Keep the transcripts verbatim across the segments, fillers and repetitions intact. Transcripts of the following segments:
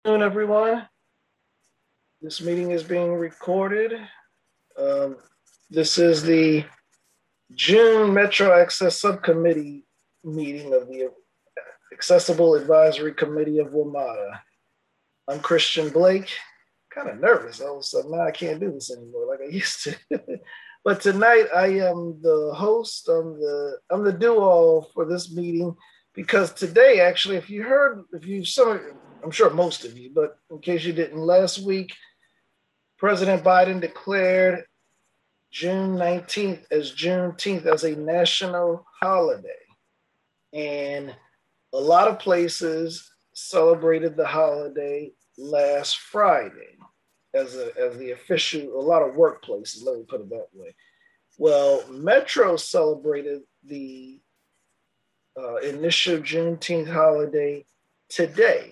Good afternoon, everyone. This meeting is being recorded. Um, this is the June Metro Access Subcommittee meeting of the Accessible Advisory Committee of WMATA. I'm Christian Blake. Kind of nervous all of a sudden. Now I can't do this anymore like I used to. But tonight I am the host. I'm the I'm the do-all for this meeting because today, actually, if you heard, if you some, I'm sure most of you, but in case you didn't, last week, President Biden declared June nineteenth as Juneteenth as a national holiday. And a lot of places celebrated the holiday last Friday as, a, as the official, a lot of workplaces, let me put it that way. Well, Metro celebrated the uh, initial Juneteenth holiday today.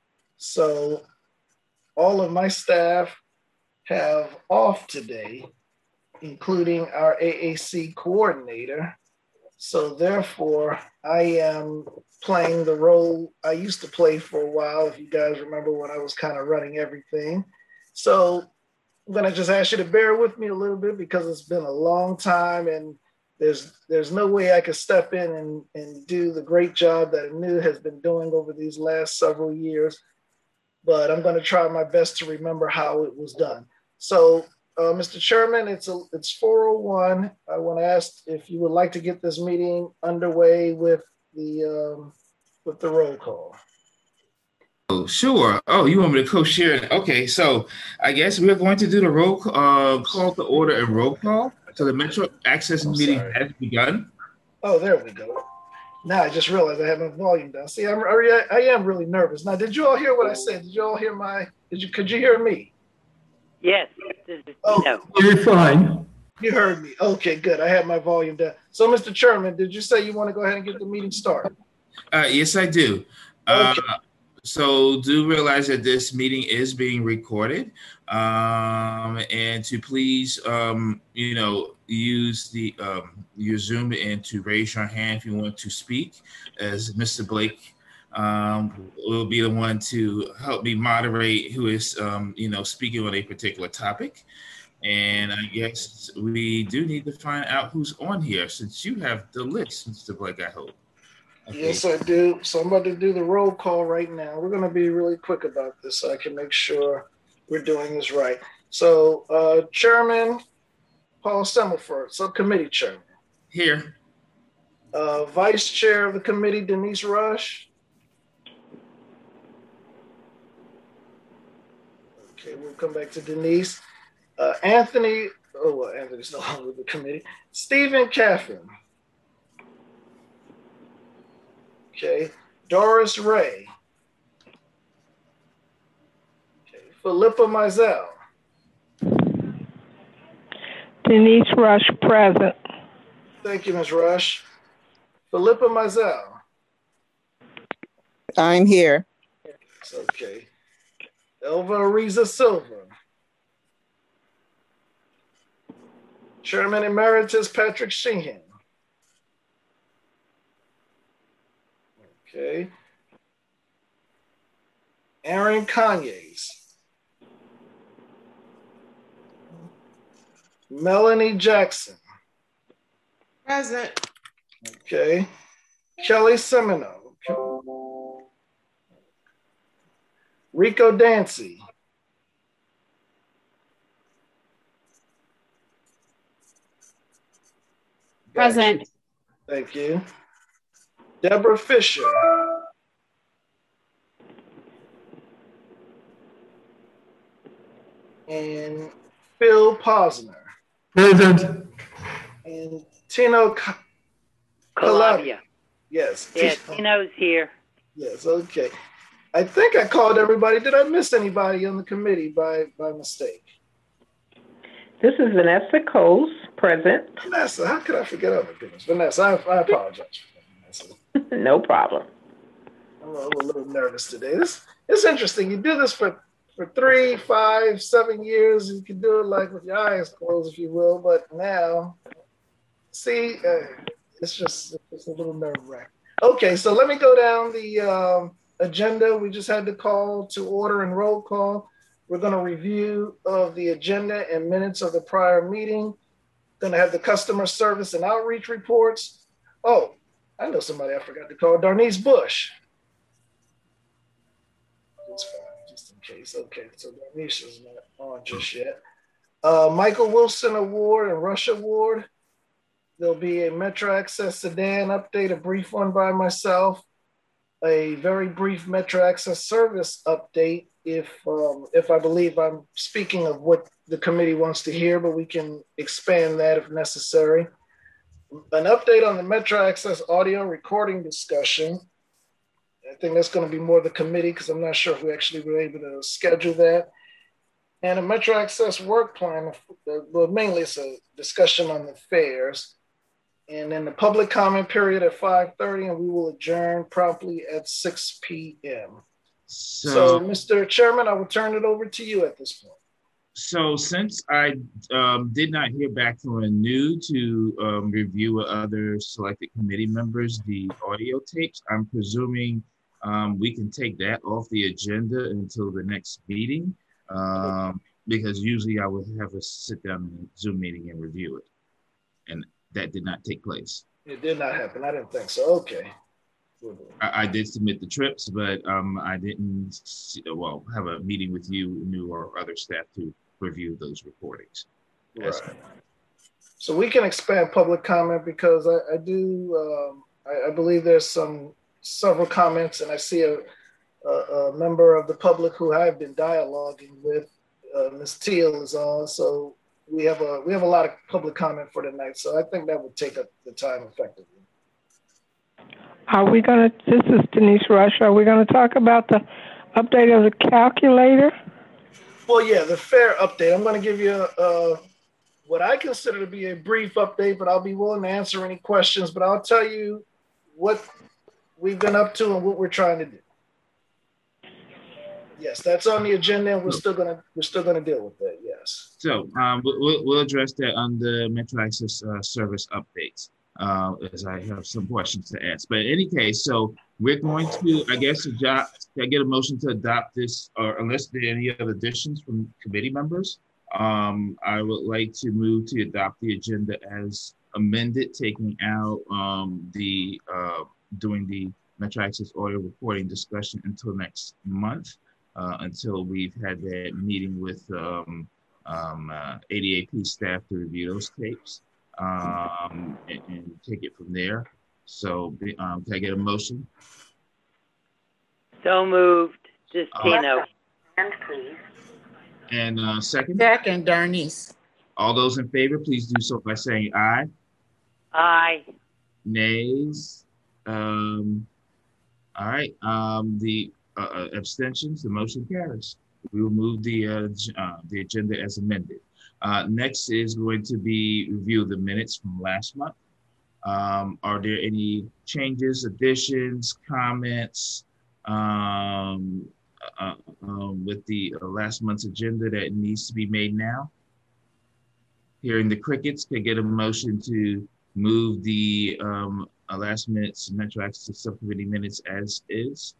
So all of my staff have off today, including our A A C coordinator. So therefore, I am playing the role I used to play for a while, if you guys remember when I was kind of running everything. So I'm gonna just ask you to bear with me a little bit because it's been a long time and there's there's no way I could step in and, and do the great job that Anu has been doing over these last several years. But I'm gonna try my best to remember how it was done. So Uh, Mister Chairman, it's a, it's four oh one. I want to ask if you would like to get this meeting underway with the um, with the roll call. Oh, sure. Oh, you want me to co-share? Okay, so I guess we're going to do the roll uh, call to order and roll call. So the Metro Access I'm meeting sorry. has begun. Oh, there we go. Now I just realized I have my volume down. See, I'm I, I am really nervous. Now, did you all hear what I said? Did you all hear my? Did you? Could you hear me? Yes, this is Oh, Tino. You're fine. You heard me. Okay, good. I had my volume down. So, Mister Chairman, did you say you want to go ahead and get the meeting started? Uh, yes, I do. Okay. Uh, so do realize that this meeting is being recorded, um, and to please, um, you know, use the um, your Zoom and to raise your hand if you want to speak, as Mister Blake um, will be the one to help me moderate who is, um, you know, speaking on a particular topic. And I guess we do need to find out who's on here since you have the list, Mister Blake, I hope. Okay. Yes, I do. So I'm about to do the roll call right now. We're going to be really quick about this so I can make sure we're doing this right. So, uh, Chairman Paul Semmelford, Subcommittee Chairman. Here. Uh, Vice Chair of the committee, Denise Rush. Okay, we'll come back to Denise. Uh, Anthony, oh, well, Anthony's no longer with the committee. Stephen Caffin. Okay, Doris Ray. Okay, Philippa Mizell. Denise Rush, present. Thank you, Miz Rush. Philippa Mizell. I'm here. Okay. Elva Ariza Silva. Chairman Emeritus Patrick Sheehan. Okay. Aaron Conyers. Melanie Jackson. Present. Okay. Kelly Semino. Rico Dancy. Present. Thank you. Deborah Fisher. And Phil Posner. Present. And Tino Calavia. Yes. Yeah, Tino's here. Yes, okay. I think I called everybody. Did I miss anybody on the committee by, by mistake? This is Vanessa Coles, present. Vanessa, how could I forget? Oh my goodness. Vanessa, I, I apologize for that, Vanessa. No problem. I'm a, I'm a little nervous today. This it's interesting. You do this for, for three, five, seven years. You can do it like with your eyes closed, if you will. But now, see, uh, it's just it's a little nerve wracking. Okay, so let me go down the um, agenda. We just had to call to order and roll call. We're going to review of the agenda and minutes of the prior meeting. Going to have the customer service and outreach reports. Oh, I know somebody I forgot to call, Darnice Bush. That's fine, just in case. Okay, so Darnice is not on just yet. Uh, Michael Wilson Award and Rush Award. There'll be a Metro Access sedan update, a brief one by myself, a very brief Metro Access service update if um, if I believe I'm speaking of what the committee wants to hear, but we can expand that if necessary. An update on the Metro Access audio recording discussion. I think that's going to be more the committee because I'm not sure if we actually were able to schedule that. And a Metro Access work plan, well, mainly it's a discussion on the fares. And then the public comment period at five thirty, and we will adjourn promptly at six p.m. So, so, Mister Chairman, I will turn it over to you at this point. So since I um, did not hear back from Anu to um, review with other selected committee members the audio tapes, I'm presuming um, we can take that off the agenda until the next meeting. Um, because usually I would have us sit down in a Zoom meeting and review it. And that did not take place. It did not happen. I didn't think so. Okay. I, I did submit the trips, but um, I didn't, see, well, have a meeting with you, new or other staff to review those recordings. Right. So we can expand public comment because I, I do, um, I, I believe there's some, several comments, and I see a, a, a member of the public who I've been dialoguing with, uh, Miz Teal is on. So we have a we have a lot of public comment for tonight. So I think that would take up the time effectively. Are we going to, this is Denise Rush, are we going to talk about the update of the calculator? Well, yeah, the fare update. I'm going to give you uh, what I consider to be a brief update, but I'll be willing to answer any questions. But I'll tell you what we've been up to and what we're trying to do. Yes, that's on the agenda, and we're still gonna we're still gonna deal with that. Yes. So um, we'll we'll address that on the Metro Access uh, service updates, uh, as I have some questions to ask. But in any case, so we're going to, I guess, adopt. I get a motion to adopt this, or unless there are any other additions from committee members, um, I would like to move to adopt the agenda as amended, taking out um, the uh, doing the Metro Access audio recording discussion until next month. Uh, until we've had that meeting with um, um, uh, A D A P staff to review those tapes um, and, and take it from there. So um, can I get a motion? So moved, Justino. Uh, and please. And uh, second? Second, Darnice. All those in favor, please do so by saying aye. Aye. Nays. Um, all right. Um, the Uh, abstentions, the motion carries. We will move the uh, uh, the agenda as amended. Uh, next is going to be review of the minutes from last month. Um, are there any changes, additions, comments um, uh, uh, with the uh, last month's agenda that needs to be made now? Hearing the crickets, can I get a motion to move the um, uh, last minutes Metro Access Subcommittee minutes as is?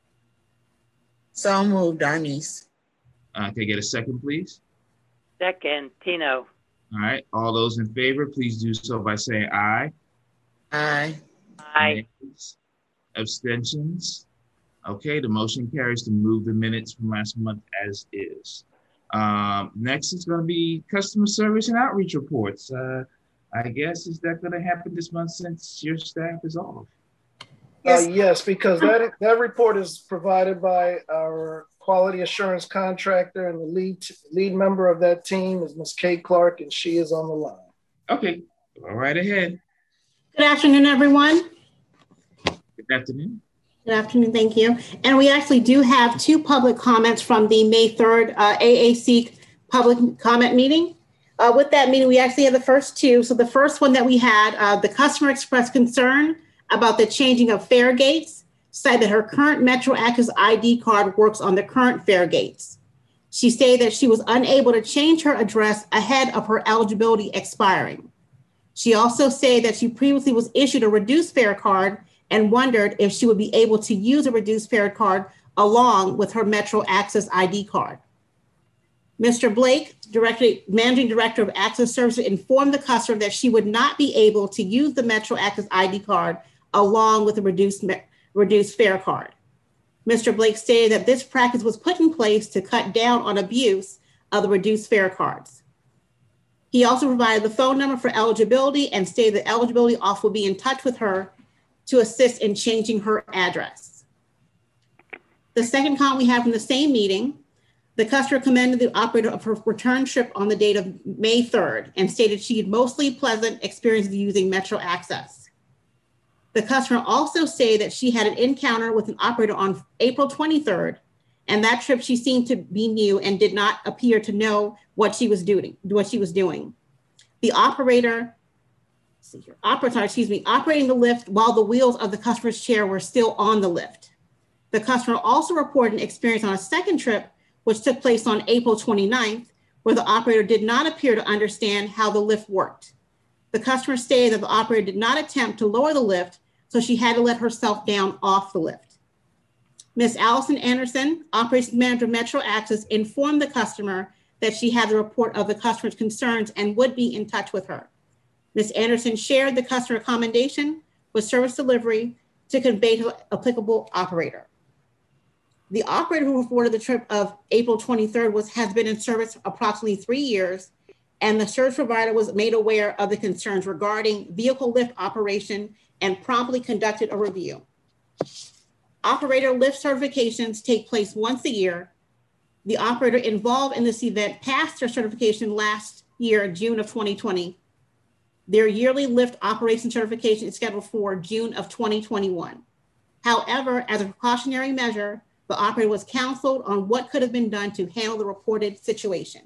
So moved, Darnice. Uh, can I get a second, please? Second, Tino. All right. All those in favor, please do so by saying aye. Aye. Aye. Nays? Abstentions? Okay, the motion carries to move the minutes from last month as is. Um, next is going to be customer service and outreach reports. Uh, I guess, is that going to happen this month since your staff is off? Yes, uh, yes, because that that report is provided by our quality assurance contractor, and the lead lead member of that team is Miz Kay Clark, and she is on the line. Okay, go right ahead. Good afternoon, everyone. Good afternoon. Good afternoon, thank you. And we actually do have two public comments from the May third uh, A A C public comment meeting. Uh, with that meeting, we actually have the first two. So the first one that we had, uh, the customer expressed concern about the changing of fare gates, said that her current Metro Access I D card works on the current fare gates. She stated that she was unable to change her address ahead of her eligibility expiring. She also said that she previously was issued a reduced fare card and wondered if she would be able to use a reduced fare card along with her Metro Access I D card. Mister Blake, Director, Managing Director of Access Services, informed the customer that she would not be able to use the Metro Access I D card along with a reduced, reduced fare card. Mister Blake stated that this practice was put in place to cut down on abuse of the reduced fare cards. He also provided the phone number for eligibility and stated that eligibility office will be in touch with her to assist in changing her address. The second comment we have from the same meeting, the customer commended the operator of her return trip on the date of May third and stated she had mostly pleasant experiences using Metro Access. The customer also stated that she had an encounter with an operator on April twenty-third, and that trip she seemed to be new and did not appear to know what she was doing. What she was doing. The operator, see here, operator, excuse me, operating the lift while the wheels of the customer's chair were still on the lift. The customer also reported an experience on a second trip, which took place on April twenty-ninth, where the operator did not appear to understand how the lift worked. The customer stated that the operator did not attempt to lower the lift, so she had to let herself down off the lift. Miz Allison Anderson, Operations Manager of Metro Access, informed the customer that she had the report of the customer's concerns and would be in touch with her. Miz Anderson shared the customer commendation with service delivery to convey to the applicable operator. The operator who reported the trip of April twenty-third was, has been in service approximately three years, and the service provider was made aware of the concerns regarding vehicle lift operation and promptly conducted a review. Operator lift certifications take place once a year. The operator involved in this event passed their certification last year, June of twenty twenty. Their yearly lift operation certification is scheduled for June of twenty twenty-one. However, as a precautionary measure, the operator was counseled on what could have been done to handle the reported situation.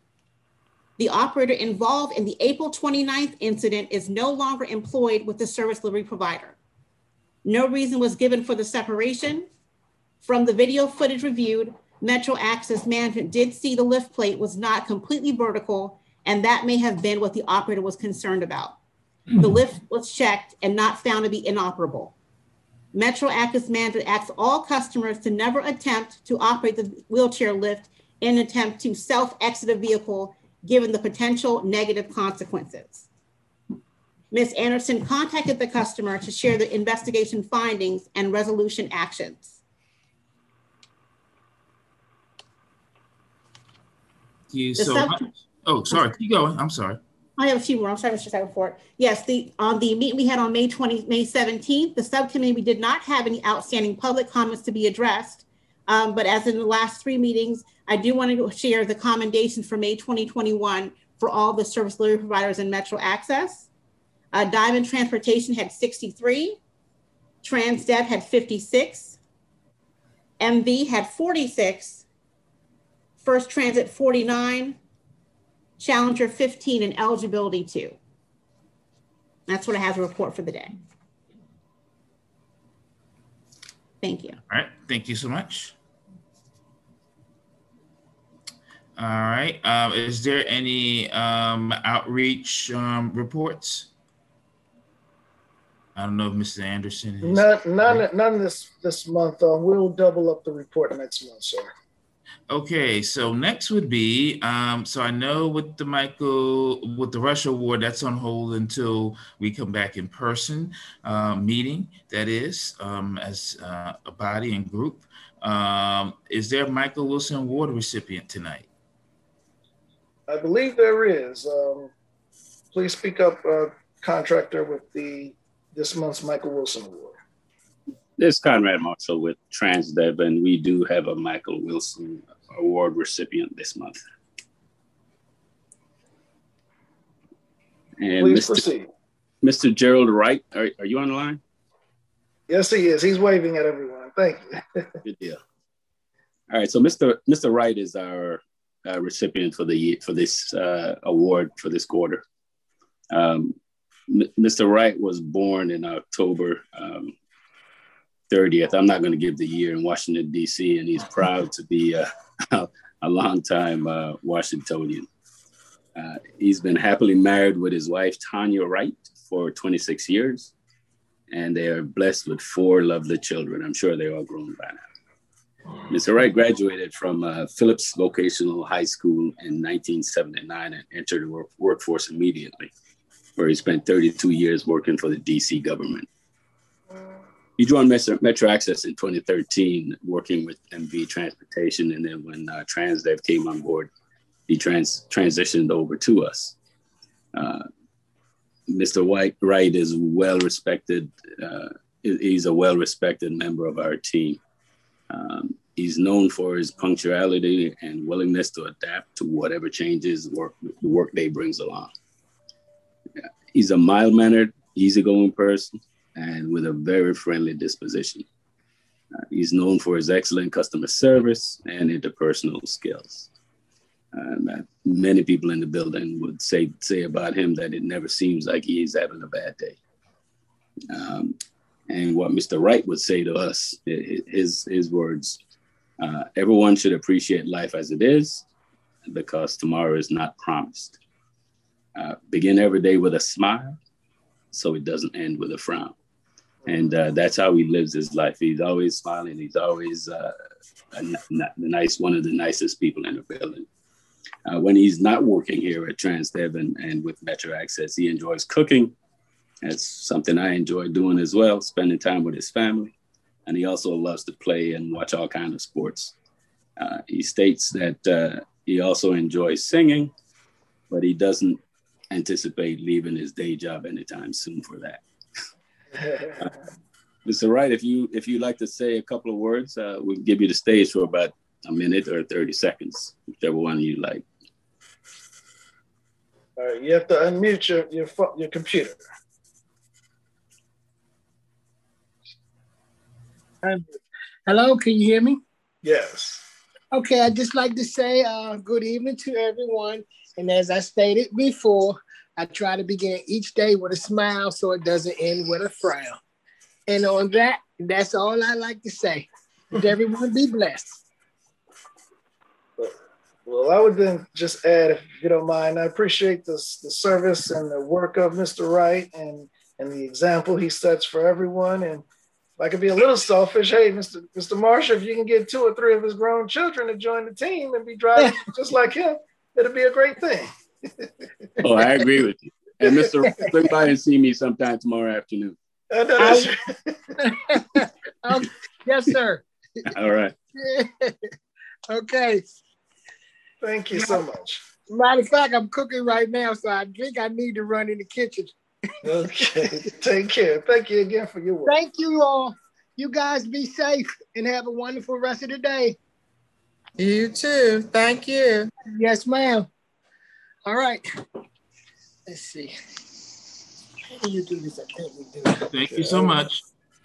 The operator involved in the April twenty-ninth incident is no longer employed with the service delivery provider. No reason was given for the separation. From the video footage reviewed, Metro Access Management did see the lift plate was not completely vertical, and that may have been what the operator was concerned about. The lift was checked and not found to be inoperable. Metro Access Management asks all customers to never attempt to operate the wheelchair lift in an attempt to self-exit a vehicle, given the potential negative consequences. Miz Anderson contacted the customer to share the investigation findings and resolution actions. Thank you The so sub- much. Oh, sorry, keep going. I'm sorry. I have a few more. I'm sorry, Mister Secretary. Yes, the on the meeting we had on May twentieth, May seventeenth, the subcommittee, we did not have any outstanding public comments to be addressed. Um, but as in the last three meetings, I do want to share the commendations for May twenty twenty-one for all the service delivery providers in Metro Access. Uh, Diamond Transportation had sixty-three, TransDev had fifty-six, M V had forty-six, First Transit forty-nine, Challenger fifteen, and Eligibility two. That's what I have to report for the day. Thank you. All right, thank you so much. All right, um, is there any um, outreach um, reports? I don't know if Mister Anderson is. None, none, none this this month. Uh, we'll double up the report next month, sir. Okay, so next would be, um, so I know with the Michael, with the Rush Award, that's on hold until we come back in person uh, meeting, that is, um, as uh, a body and group. Um, is there a Michael Wilson Award recipient tonight? I believe there is. Um, please speak up, uh, contractor with the this month's Michael Wilson Award. This is Conrad Marshall with TransDev, and we do have a Michael Wilson Award recipient this month. And Please Mister proceed. Mister Gerald Wright, are, are you on the line? Yes, he is. He's waving at everyone. Thank you. Good deal. All right, so Mister Mister Wright is our uh, recipient for the for this uh, award for this quarter. Um, Mister Wright was born in October um, thirtieth. I'm not going to give the year in Washington, D C, and he's proud to be a, a long-time uh, Washingtonian. Uh, he's been happily married with his wife, Tanya Wright, for twenty-six years. and they are blessed with four lovely children. I'm sure they're all grown by now. Mister Wright graduated from uh, Phillips Vocational High School in nineteen seventy-nine and entered the work- workforce immediately, where he spent thirty-two years working for the D C government. He joined Metro, Metro Access in twenty thirteen, working with M V Transportation, and then when uh, Transdev came on board, he trans- transitioned over to us. Uh, Mister White Wright is well respected. Uh, he's a well respected member of our team. Um, he's known for his punctuality and willingness to adapt to whatever changes work, the workday brings along. Yeah. He's a mild-mannered, easygoing person and with a very friendly disposition. Uh, he's known for his excellent customer service and interpersonal skills. Um, uh, many people in the building would say say about him that it never seems like he's having a bad day. Um, and what Mister Wright would say to us, his, his words, uh, everyone should appreciate life as it is because tomorrow is not promised. Uh, begin every day with a smile so it doesn't end with a frown. And uh, that's how he lives his life. He's always smiling. He's always uh, a, a nice, one of the nicest people in the building. Uh, when he's not working here at Transdev and, and with Metro Access, he enjoys cooking. That's something I enjoy doing as well, spending time with his family. And he also loves to play and watch all kinds of sports. Uh, he states that uh, he also enjoys singing, but he doesn't anticipate leaving his day job anytime soon for that. uh, Mister Wright, if you if you'd like to say a couple of words, uh, we'll give you the stage for about a minute or thirty seconds, whichever one you like. All right, you have to unmute your your, phone, your computer. Hello, can you hear me? Yes. Okay, I'd just like to say uh, good evening to everyone. And as I stated before, I try to begin each day with a smile so it doesn't end with a frown. And on that, that's all I like to say. Let everyone be blessed. Well, I would then just add, if you don't mind, I appreciate this, the service and the work of Mister Wright and, and the example he sets for everyone. And if I could be a little selfish, hey, Mister Mister Marshall, if you can get two or three of his grown children to join the team and be driving just like him, it'll be a great thing. Oh, I agree with you. And Mister Wright, swing by and see me sometime tomorrow afternoon. Uh, no, I, um, yes, sir. All right. Okay. Thank you so much. Matter of fact, I'm cooking right now, so I think I need to run in the kitchen. Okay. Take care. Thank you again for your work. Thank you all. You guys be safe and have a wonderful rest of the day. You too. Thank you. Yes, ma'am. All right. Let's see. How do you do this? I can't do this. Thank you so much.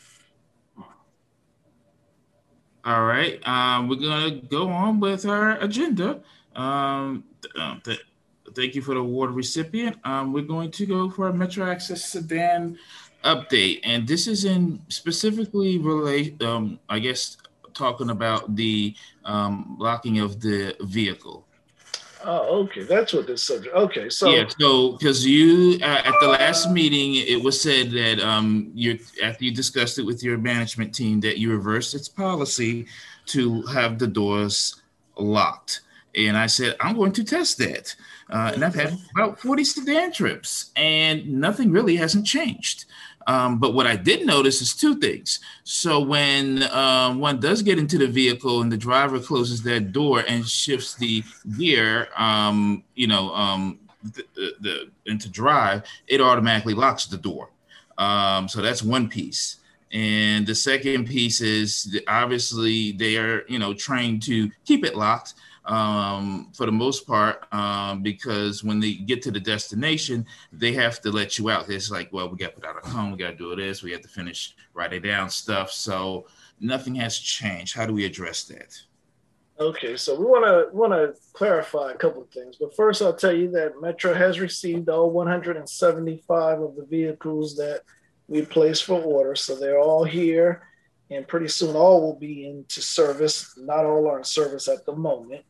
All right, um, we're gonna go on with our agenda. Um, uh, th- thank you for the award recipient. Um, we're going to go for a Metro Access sedan update, and this is in specifically relate, um, I guess, talking about the um, locking of the vehicle. Oh, okay. That's what this subject. Okay, so yeah, so because you uh, at the last meeting, it was said that um, you after you discussed it with your management team that you reversed its policy to have the doors locked, and I said I'm going to test that, uh, and I've had about forty sedan trips, and nothing really hasn't changed. Um, but what I did notice is two things. So when um, one does get into the vehicle and the driver closes that door and shifts the gear, um, you know, um, the, the, the, into drive, it automatically locks the door. Um, so that's one piece. And the second piece is that obviously they are, you know, trained to keep it locked. Um, for the most part, um, because when they get to the destination, they have to let you out. It's like, well, we got to put out a cone, we got to do this, we have to finish writing down stuff. So nothing has changed. How do we address that? Okay, so we want to want to clarify a couple of things. But first, I'll tell you that Metro has received all one hundred seventy-five of the vehicles that we placed for order. So they're all here, and pretty soon all will be into service. Not all are in service at the moment.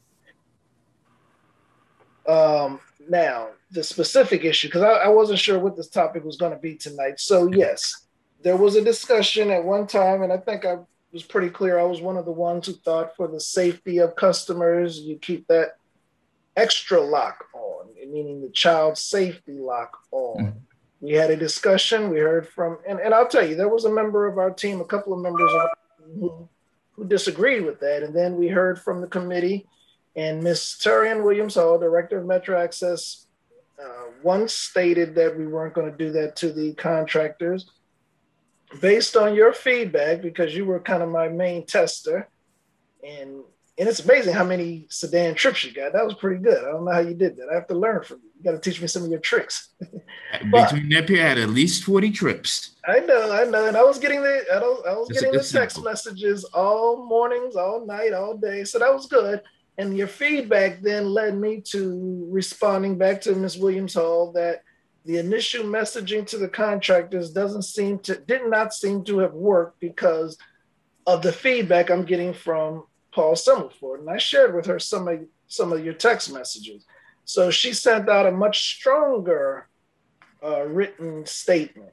Um, now, the specific issue, because I, I wasn't sure what this topic was going to be tonight. So yes, there was a discussion at one time, and I think I was pretty clear. I was one of the ones who thought for the safety of customers, you keep that extra lock on, meaning the child safety lock on. Mm-hmm. We had a discussion. We heard from, and, and I'll tell you, there was a member of our team, a couple of members of, who, who disagreed with that. And then we heard from the committee, and Miz Terrian Williams Hall, Director of Metro Access, uh, once stated that we weren't going to do that to the contractors. Based on your feedback, because you were kind of my main tester, and and it's amazing how many sedan trips you got. That was pretty good. I don't know how you did that. I have to learn from you. You got to teach me some of your tricks. But, between that period, I had at least forty trips. I know, I know, and I was getting the I, don't, I was It's getting a the text simple. messages all mornings, all night, all day. So that was good. And your feedback then led me to responding back to Miz Williams Hall that the initial messaging to the contractors doesn't seem to did not seem to have worked because of the feedback I'm getting from Paul Summerford. And I shared with her some of some of your text messages. So she sent out a much stronger uh, written statement.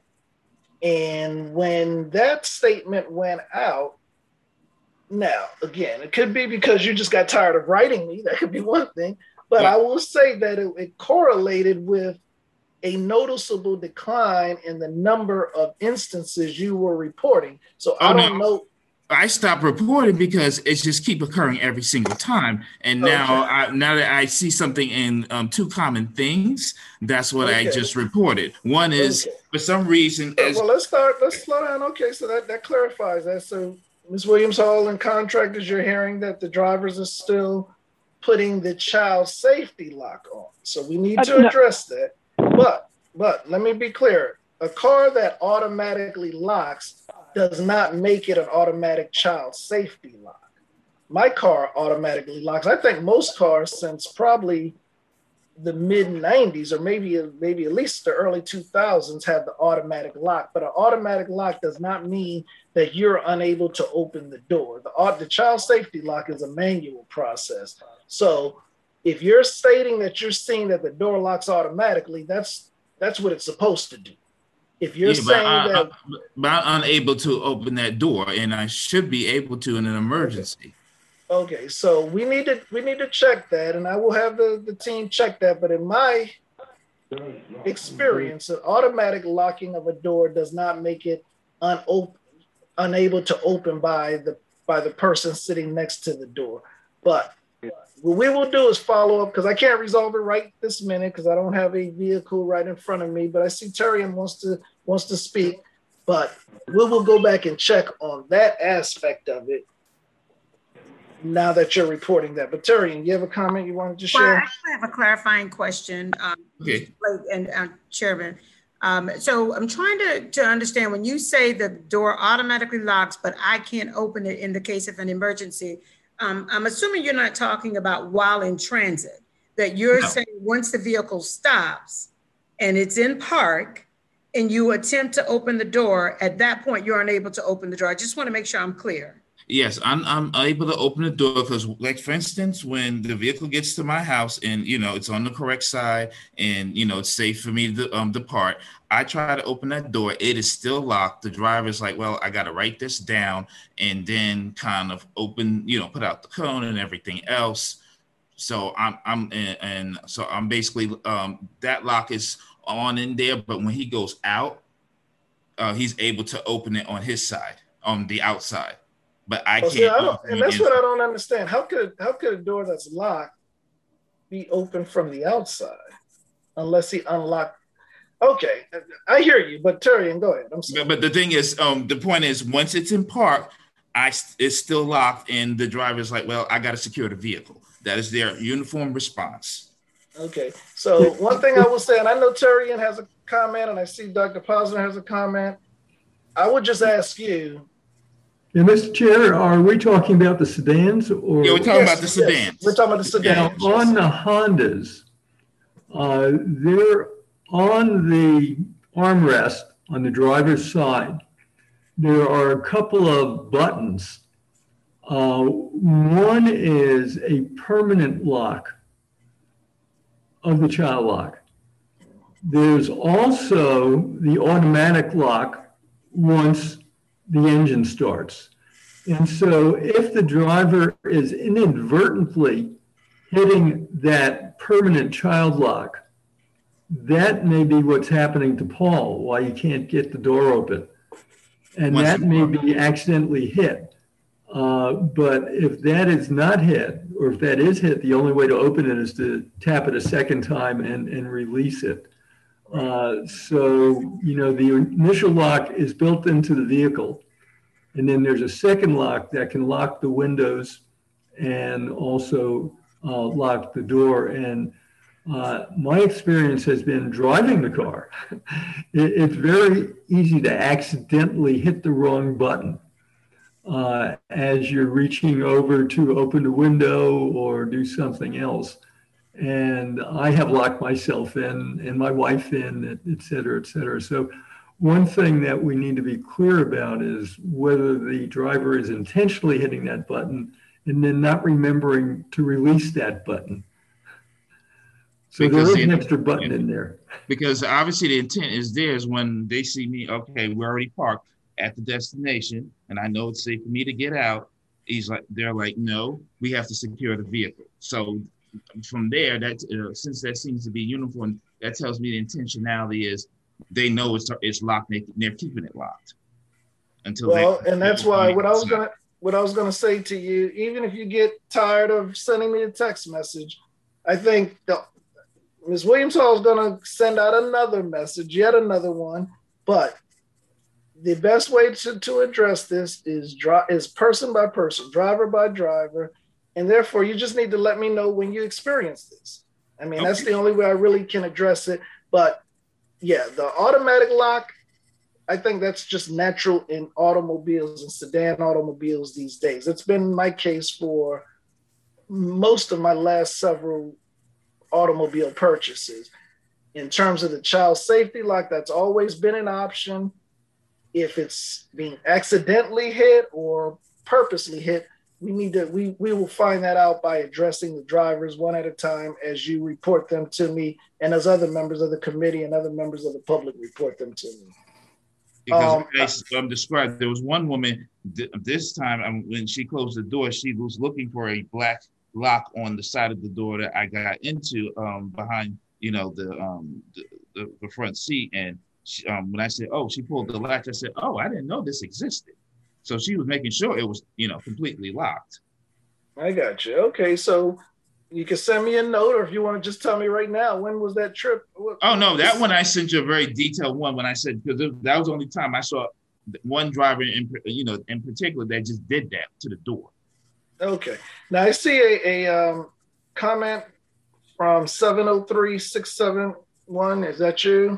And when that statement went out, now, again, it could be because you just got tired of writing me. That could be one thing. But Yeah. I will say that it, it correlated with a noticeable decline in the number of instances you were reporting. So Oh, I don't no. know. I stopped reporting because it just keep occurring every single time. And now, Okay. I, now that I see something in um, two common things, that's what I Okay. just reported. One is, Okay. for some reason, as Well, let's start. Let's slow down. Okay, so that, that clarifies that. So Miz Williams Hall and contractors, you're hearing that the drivers are still putting the child safety lock on. So we need to Uh, no. address that. But but let me be clear. A car that automatically locks does not make it an automatic child safety lock. My car automatically locks. I think most cars since probably the mid nineties or maybe maybe at least the early two thousands have the automatic lock. But an automatic lock does not mean that you're unable to open the door. The, au- the child safety lock is a manual process. So if you're stating that you're seeing that the door locks automatically, that's that's what it's supposed to do. If you're Yeah, but, saying I, that, I, but I'm unable to open that door, and I should be able to in an emergency. okay, so we need to we need to check that, and I will have the, the team check that. But in my experience, an automatic locking of a door does not make it unopen, unable to open by the by the person sitting next to the door. But what we will do is follow up because I can't resolve it right this minute because I don't have a vehicle right in front of me. But I see Terrian wants to wants to speak. But we will go back and check on that aspect of it now that you're reporting that. But Terrian, you have a comment you wanted to Well, I share? actually have a clarifying question, um, Okay. and uh, Chairman. Um, so I'm trying to, to understand when you say the door automatically locks, but I can't open it in the case of an emergency. Um, I'm assuming you're not talking about while in transit, that you're No. saying once the vehicle stops and it's in park and you attempt to open the door, at that point, you're unable to open the door. I just want to make sure I'm clear. Yes, I'm I'm able to open the door because, like, for instance, when the vehicle gets to my house and, you know, it's on the correct side and, you know, it's safe for me to um, depart, I try to open that door. It is still locked. The driver's like, well, I got to write this down and then kind of open, you know, put out the cone and everything else. So I'm I'm and, and so I'm basically um, that lock is on in there, but when he goes out, uh, he's able to open it on his side, on the outside. But I Well, can't. see, I don't, open and it that's in- what I don't understand. How could how could a door that's locked be open from the outside unless he unlocked? Okay, I hear you, but Terrian, go ahead. I'm sorry. But, but the thing is, um, the point is, once it's in park, I st- it's still locked, and the driver's like, "Well, I got to secure the vehicle." That is their uniform response. Okay, so one thing I will say, and I know Terrian has a comment, and I see Doctor Posner has a comment. I would just ask you. Yeah, Mister Chair, are we talking about the sedans or? Yeah, we're talking about the Yes, sedans. we're talking about the Now, sedans. on the Hondas, uh, they're on the armrest on the driver's side. There are a couple of buttons. Uh, one is a permanent lock of the child lock. There's also the automatic lock, once the engine starts. And so if the driver is inadvertently hitting that permanent child lock, that may be what's happening to Paul, why you can't get the door open. And Once that may be accidentally hit. Uh, but if that is not hit, or if that is hit, the only way to open it is to tap it a second time and, and release it. Uh, so, you know, the initial lock is built into the vehicle. And then there's a second lock that can lock the windows and also uh, lock the door. And uh, my experience has been driving the car. it, it's very easy to accidentally hit the wrong button uh, as you're reaching over to open the window or do something else. And I have locked myself in and my wife in, et cetera, et cetera. So one thing that we need to be clear about is whether the driver is intentionally hitting that button and then not remembering to release that button. So because there is an extra button in there. Because obviously the intent is there is when they see me, okay, we're already parked at the destination and I know it's safe for me to get out. He's like, they're like, no, we have to secure the vehicle. So from there, that uh, since that seems to be uniform, that tells me the intentionality is they know it's it's locked. They, they're keeping it locked until. Well, they, and that's why what I was gonna what I was gonna say to you, even if you get tired of sending me a text message, I think Miz Williams Hall is gonna send out another message, yet another one. But the best way to, to address this is dri- is person by person, driver by driver. And therefore, you just need to let me know when you experience this. I mean, okay. That's the only way I really can address it. But yeah, the automatic lock, I think that's just natural in automobiles and sedan automobiles these days. It's been my case for most of my last several automobile purchases. In terms of the child safety lock, that's always been an option. If it's being accidentally hit or purposely hit, We need to, we, we will find that out by addressing the drivers one at a time as you report them to me and as other members of the committee and other members of the public report them to me. Because um, as I'm described, there was one woman th- this time um, when she closed the door, she was looking for a black lock on the side of the door that I got into um, behind, you know, the, um, the, the, the front seat. And she, um, when I said, oh, she pulled the latch, I said, oh, I didn't know this existed. So she was making sure it was, you know, completely locked. I got you. Okay, so you can send me a note, or if you want to just tell me right now, when was that trip? What, oh, no, that one I sent you a very detailed one when I said, because that was the only time I saw one driver, in, you know, in particular that just did that to the door. Okay. Now I see a, a um, comment from seven oh three six seven one. Is that you?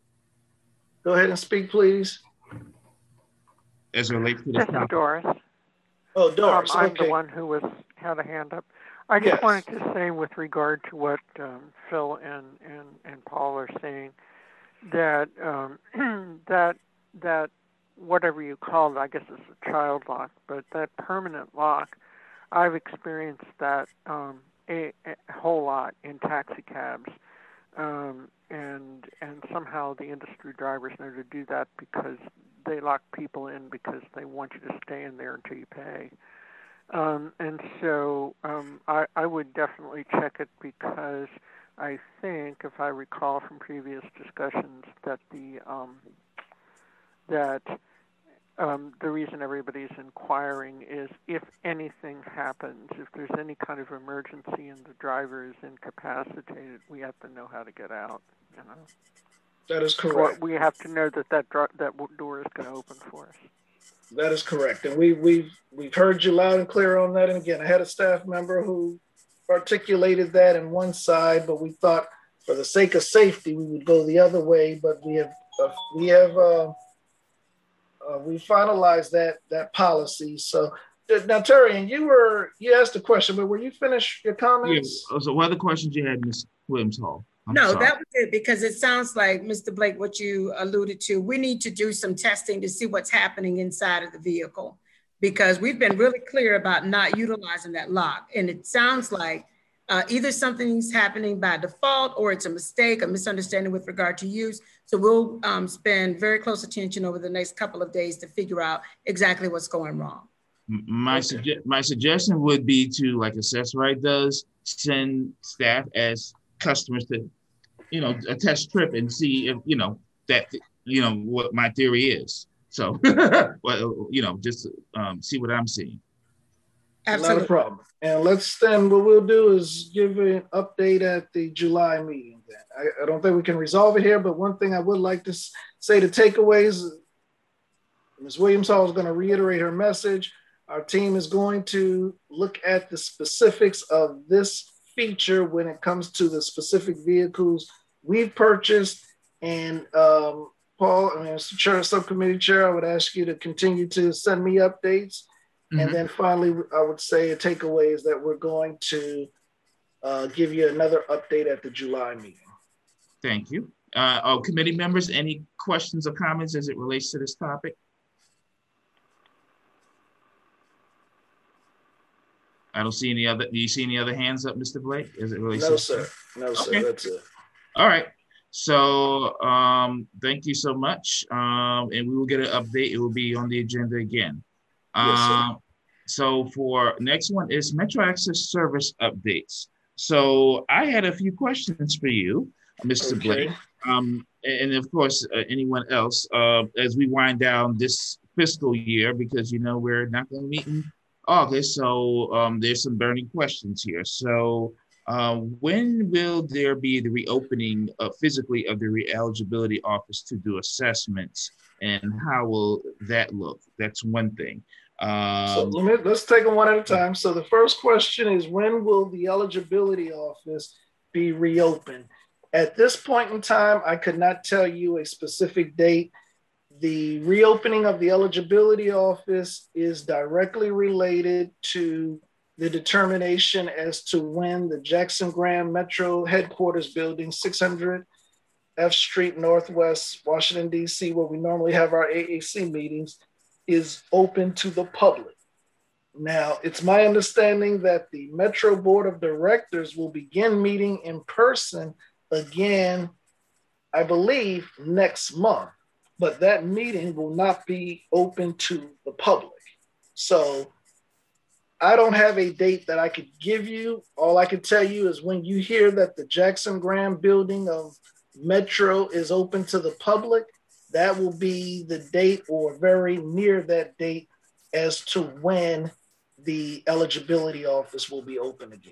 Go ahead and speak, please. As it relates to the this is Doris. Oh, Doris. Um, I'm okay. the one who was had a hand up. I just yes. wanted to say, with regard to what um, Phil and, and, and Paul are saying, that um, that that whatever you call it, I guess it's a child lock, but that permanent lock, I've experienced that um, a, a whole lot in taxi cabs. Um, and and somehow the industry drivers know to do that because they lock people in because they want you to stay in there until you pay. Um, and so um, I, I would definitely check it, because I think, if I recall from previous discussions, that the um, that um, the reason everybody's inquiring is if anything happens, if there's any kind of emergency and the driver is incapacitated, we have to know how to get out. You know, that is correct. Or we have to know that that, dr- that door is going to open for us. That is correct, and we we've we've heard you loud and clear on that. And again, I had a staff member who articulated that in one side, but we thought, for the sake of safety, we would go the other way. But we have uh, we have uh, uh, we finalized that that policy. So now, Terry, and you were you asked a question, but were you finished your comments? Yeah. So, what other questions you had, Miz Williams Hall? I'm no, sorry. that was it, because it sounds like, Mister Blake, what you alluded to, we need to do some testing to see what's happening inside of the vehicle, because we've been really clear about not utilizing that lock. And it sounds like Uh, either something's happening by default or it's a mistake, a misunderstanding with regard to use. So we'll um, spend very close attention over the next couple of days to figure out exactly what's going wrong. My, suge- my suggestion would be to, like Access-Right does, send staff as customers to, you know, a test trip and see if, you know, that, you know, what my theory is. So, well, you know, just um, see what I'm seeing. Absolutely. Not a problem. And let's then, what we'll do is give an update at the July meeting then. I, I don't think we can resolve it here, but one thing I would like to s- say the takeaways, Miz Williams Hall is going to reiterate her message. Our team is going to look at the specifics of this feature when it comes to the specific vehicles we've purchased. And um, Paul, I mean, as the chair, subcommittee chair, I would ask you to continue to send me updates. Mm-hmm. And then finally, I would say a takeaway is that we're going to uh, give you another update at the July meeting. Thank you. Uh, oh, committee members, any questions or comments as it relates to this topic? I don't see any other, do you see any other hands up, Mister Blake, as it relates no, to sir. No, sir. Okay. That's it. All right. So um, thank you so much. Um, and we will get an update. It will be on the agenda again. Yes, sir. Um, so for next one is Metro Access service updates. So I had a few questions for you, Mister Okay. Blake. Um, and of course, uh, anyone else, uh, as we wind down this fiscal year, because, you know, we're not going to meet in August. So um, there's some burning questions here. So uh, when will there be the reopening uh, physically of the re-eligibility office to do assessments, and how will that look? That's one thing. Um, So let me, let's take them one at a time. So the first question is, when will the eligibility office be reopened? At this point in time, I could not tell you a specific date. The reopening of the eligibility office is directly related to the determination as to when the Jackson Graham Metro headquarters building, six hundred F Street Northwest, Washington, D C, where we normally have our A A C meetings, is open to the public. Now, it's my understanding that the Metro Board of Directors will begin meeting in person again, I believe, next month, but that meeting will not be open to the public. So I don't have a date that I could give you. All I can tell you is when you hear that the Jackson Graham building of Metro is open to the public, that will be the date or very near that date as to when the eligibility office will be open again.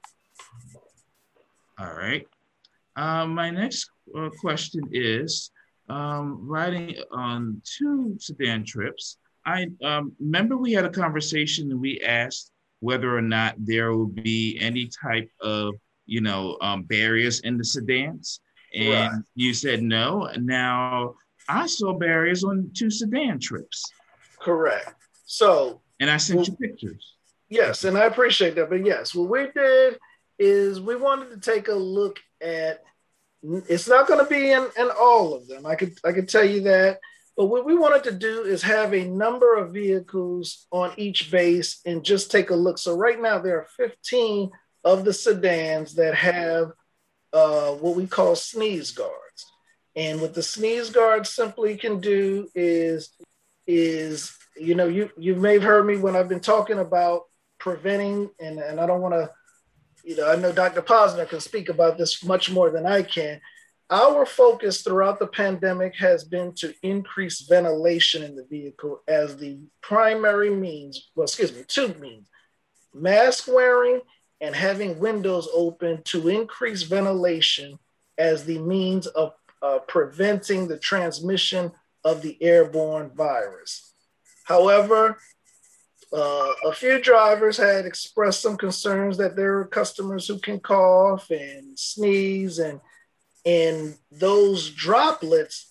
All right. Um, my next uh, question is, um, riding on two sedan trips, I um, remember we had a conversation and we asked whether or not there will be any type of, you know, um, barriers in the sedans. And right. You said no. Now, I saw barriers on two sedan trips. Correct. So, and I sent well, you pictures. Yes, and I appreciate that. But yes, what we did is we wanted to take a look at. It's not going to be in, in all of them. I could I could tell you that. But what we wanted to do is have a number of vehicles on each base and just take a look. So right now there are fifteen of the sedans that have uh, what we call sneeze guards. And what the sneeze guard simply can do is, is you know, you, you may have heard me when I've been talking about preventing, and, and I don't want to, you know, I know Doctor Posner can speak about this much more than I can. Our focus throughout the pandemic has been to increase ventilation in the vehicle as the primary means, well, excuse me, two means, mask wearing and having windows open to increase ventilation as the means of Uh, preventing the transmission of the airborne virus. However, uh, a few drivers had expressed some concerns that there are customers who can cough and sneeze, and, and those droplets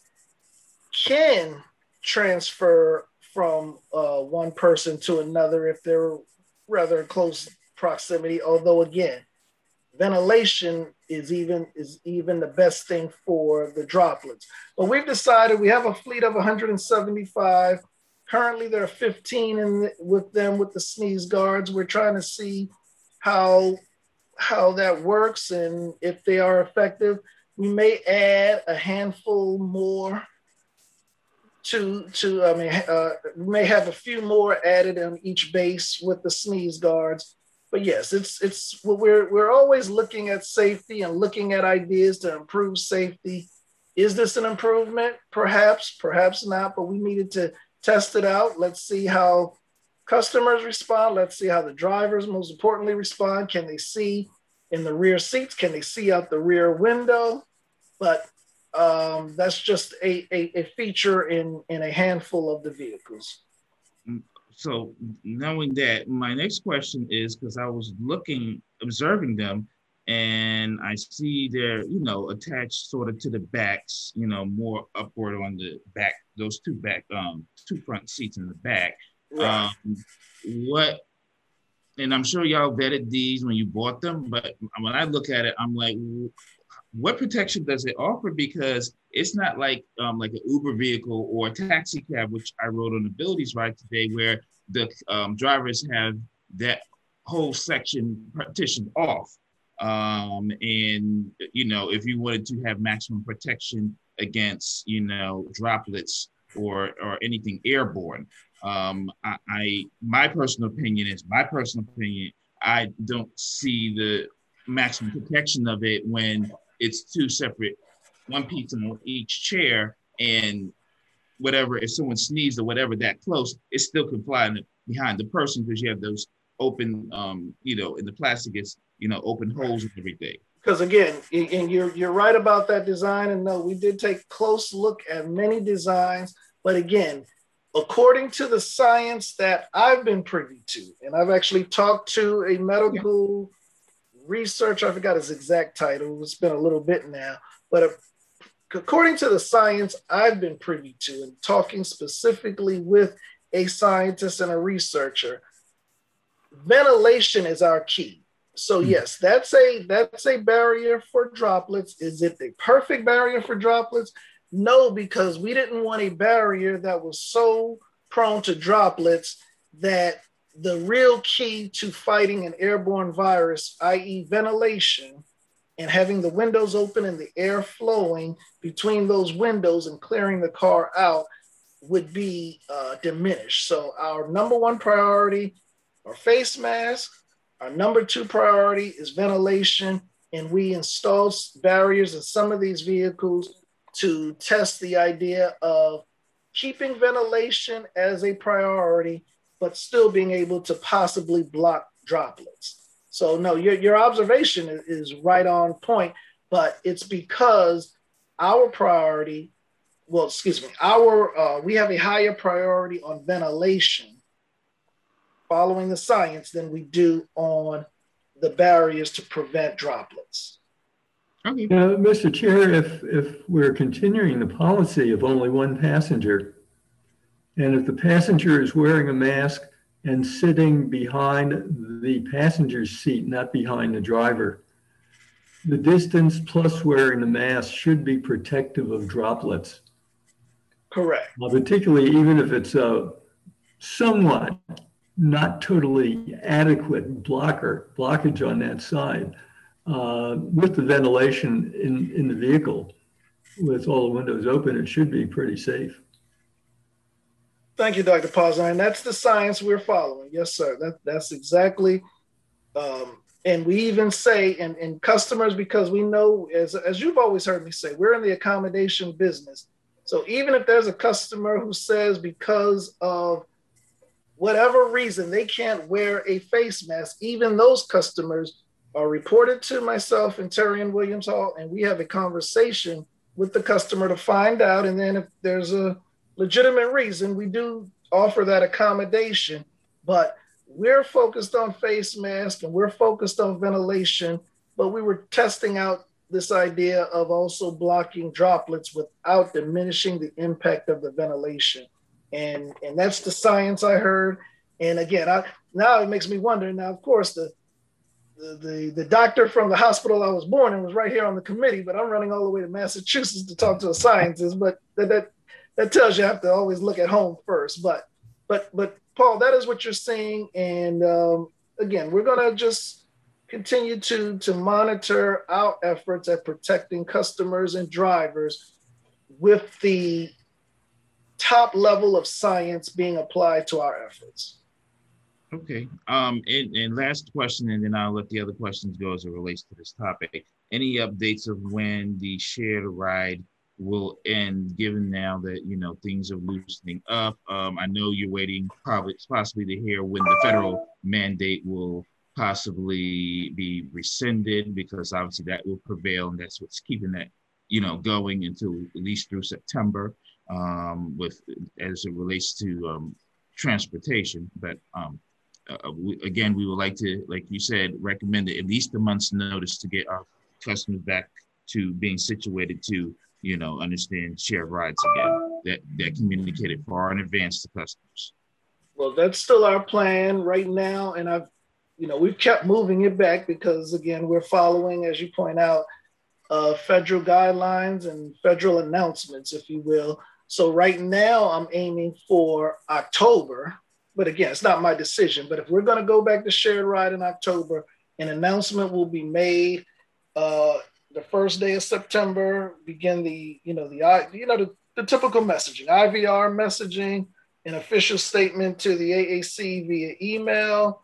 can transfer from uh, one person to another if they're rather in close proximity, although again, ventilation is even is even the best thing for the droplets. But we've decided we have a fleet of one hundred seventy-five. Currently, there are fifteen in the, with them with the sneeze guards. We're trying to see how how that works and if they are effective. We may add a handful more to, to I mean, uh, we may have a few more added on each base with the sneeze guards. But yes, it's it's we're we're always looking at safety and looking at ideas to improve safety. Is this an improvement? Perhaps, perhaps not, but we needed to test it out. Let's see how customers respond. Let's see how the drivers, most importantly, respond. Can they see in the rear seats? Can they see out the rear window? But um, that's just a, a, a feature in, in a handful of the vehicles. So knowing that, my next question is, because I was looking, observing them, and I see they're, you know, attached sort of to the backs, you know, more upward on the back, those two back, um, two front seats in the back. Right. Um, what, and I'm sure y'all vetted these when you bought them, but when I look at it, I'm like, what protection does it offer? Because it's not like um, like an Uber vehicle or a taxi cab, which I rode on Abilities Ride today, where the um, drivers have that whole section partitioned off. Um, and, you know, if you wanted to have maximum protection against, you know, droplets or, or anything airborne, um, I, I, my personal opinion is, my personal opinion, I don't see the maximum protection of it when it's two separate, one piece on each chair, and whatever, if someone sneezes or whatever that close, it still can fly in the, behind the person, because you have those open, um, you know, in the plastic, it's, you know, open holes and everything. Because again, and you're you're right about that design, and no, we did take a close look at many designs, but again, according to the science that I've been privy to, and I've actually talked to a medical yeah. researcher, I forgot his exact title, it's been a little bit now, but according to the science I've been privy to, and talking specifically with a scientist and a researcher, ventilation is our key. So yes, that's a that's a barrier for droplets. Is it the perfect barrier for droplets? No, because we didn't want a barrier that was so prone to droplets that the real key to fighting an airborne virus, that is ventilation, and having the windows open and the air flowing between those windows and clearing the car out would be uh, diminished. So our number one priority are face masks. Our number two priority is ventilation, and we installed barriers in some of these vehicles to test the idea of keeping ventilation as a priority, but still being able to possibly block droplets. So no, your, your observation is right on point, but it's because our priority, well, excuse me, our uh, we have a higher priority on ventilation following the science than we do on the barriers to prevent droplets. Okay. Now, Mister Chair, if, if we're continuing the policy of only one passenger, and if the passenger is wearing a mask and sitting behind the passenger's seat, not behind the driver, the distance plus wearing the mask should be protective of droplets. Correct. Well, particularly even if it's a somewhat not totally adequate blocker, blockage on that side. Uh, with the ventilation in, in the vehicle, with all the windows open, it should be pretty safe. Thank you, Doctor Pazner. And that's the science we're following. Yes, sir. That, that's exactly. Um, and we even say, and, and customers, because we know, as, as you've always heard me say, we're in the accommodation business. So even if there's a customer who says because of whatever reason they can't wear a face mask, even those customers are reported to myself and Terry and Williams Hall, and we have a conversation with the customer to find out. And then if there's a legitimate reason, we do offer that accommodation. But we're focused on face masks and we're focused on ventilation, but we were testing out this idea of also blocking droplets without diminishing the impact of the ventilation. And, and that's the science I heard. And again, I, now it makes me wonder. Now, of course, the, the, the, the doctor from the hospital I was born in was right here on the committee, but I'm running all the way to Massachusetts to talk to a scientist. But that, that, that tells you I have to always look at home first. But, but, but Paul, that is what you're saying. And um, again, we're going to just continue to, to monitor our efforts at protecting customers and drivers with the top level of science being applied to our efforts. Okay. Um, and, and last question, and then I'll let the other questions go as it relates to this topic. Any updates of when the shared ride will end, given now that, you know, things are loosening up? Um, I know you're waiting probably possibly to hear when the federal mandate will possibly be rescinded, because obviously that will prevail, and that's what's keeping that, you know, going until at least through September, um, with as it relates to um, transportation. But um, uh, we, again, we would like to, like you said, recommend at least a month's notice to get our customers back to being situated to, you know, understand shared rides again, that, that communicated far in advance to customers. Well, that's still our plan right now. And I've, you know, we've kept moving it back because, again, we're following, as you point out, uh, federal guidelines and federal announcements, if you will. So right now I'm aiming for October, but again, it's not my decision. But if we're going to go back to shared ride in October, an announcement will be made uh, the first day of September, begin the, you know, the, you know, the, the typical messaging, I V R messaging, an official statement to the A A C via email,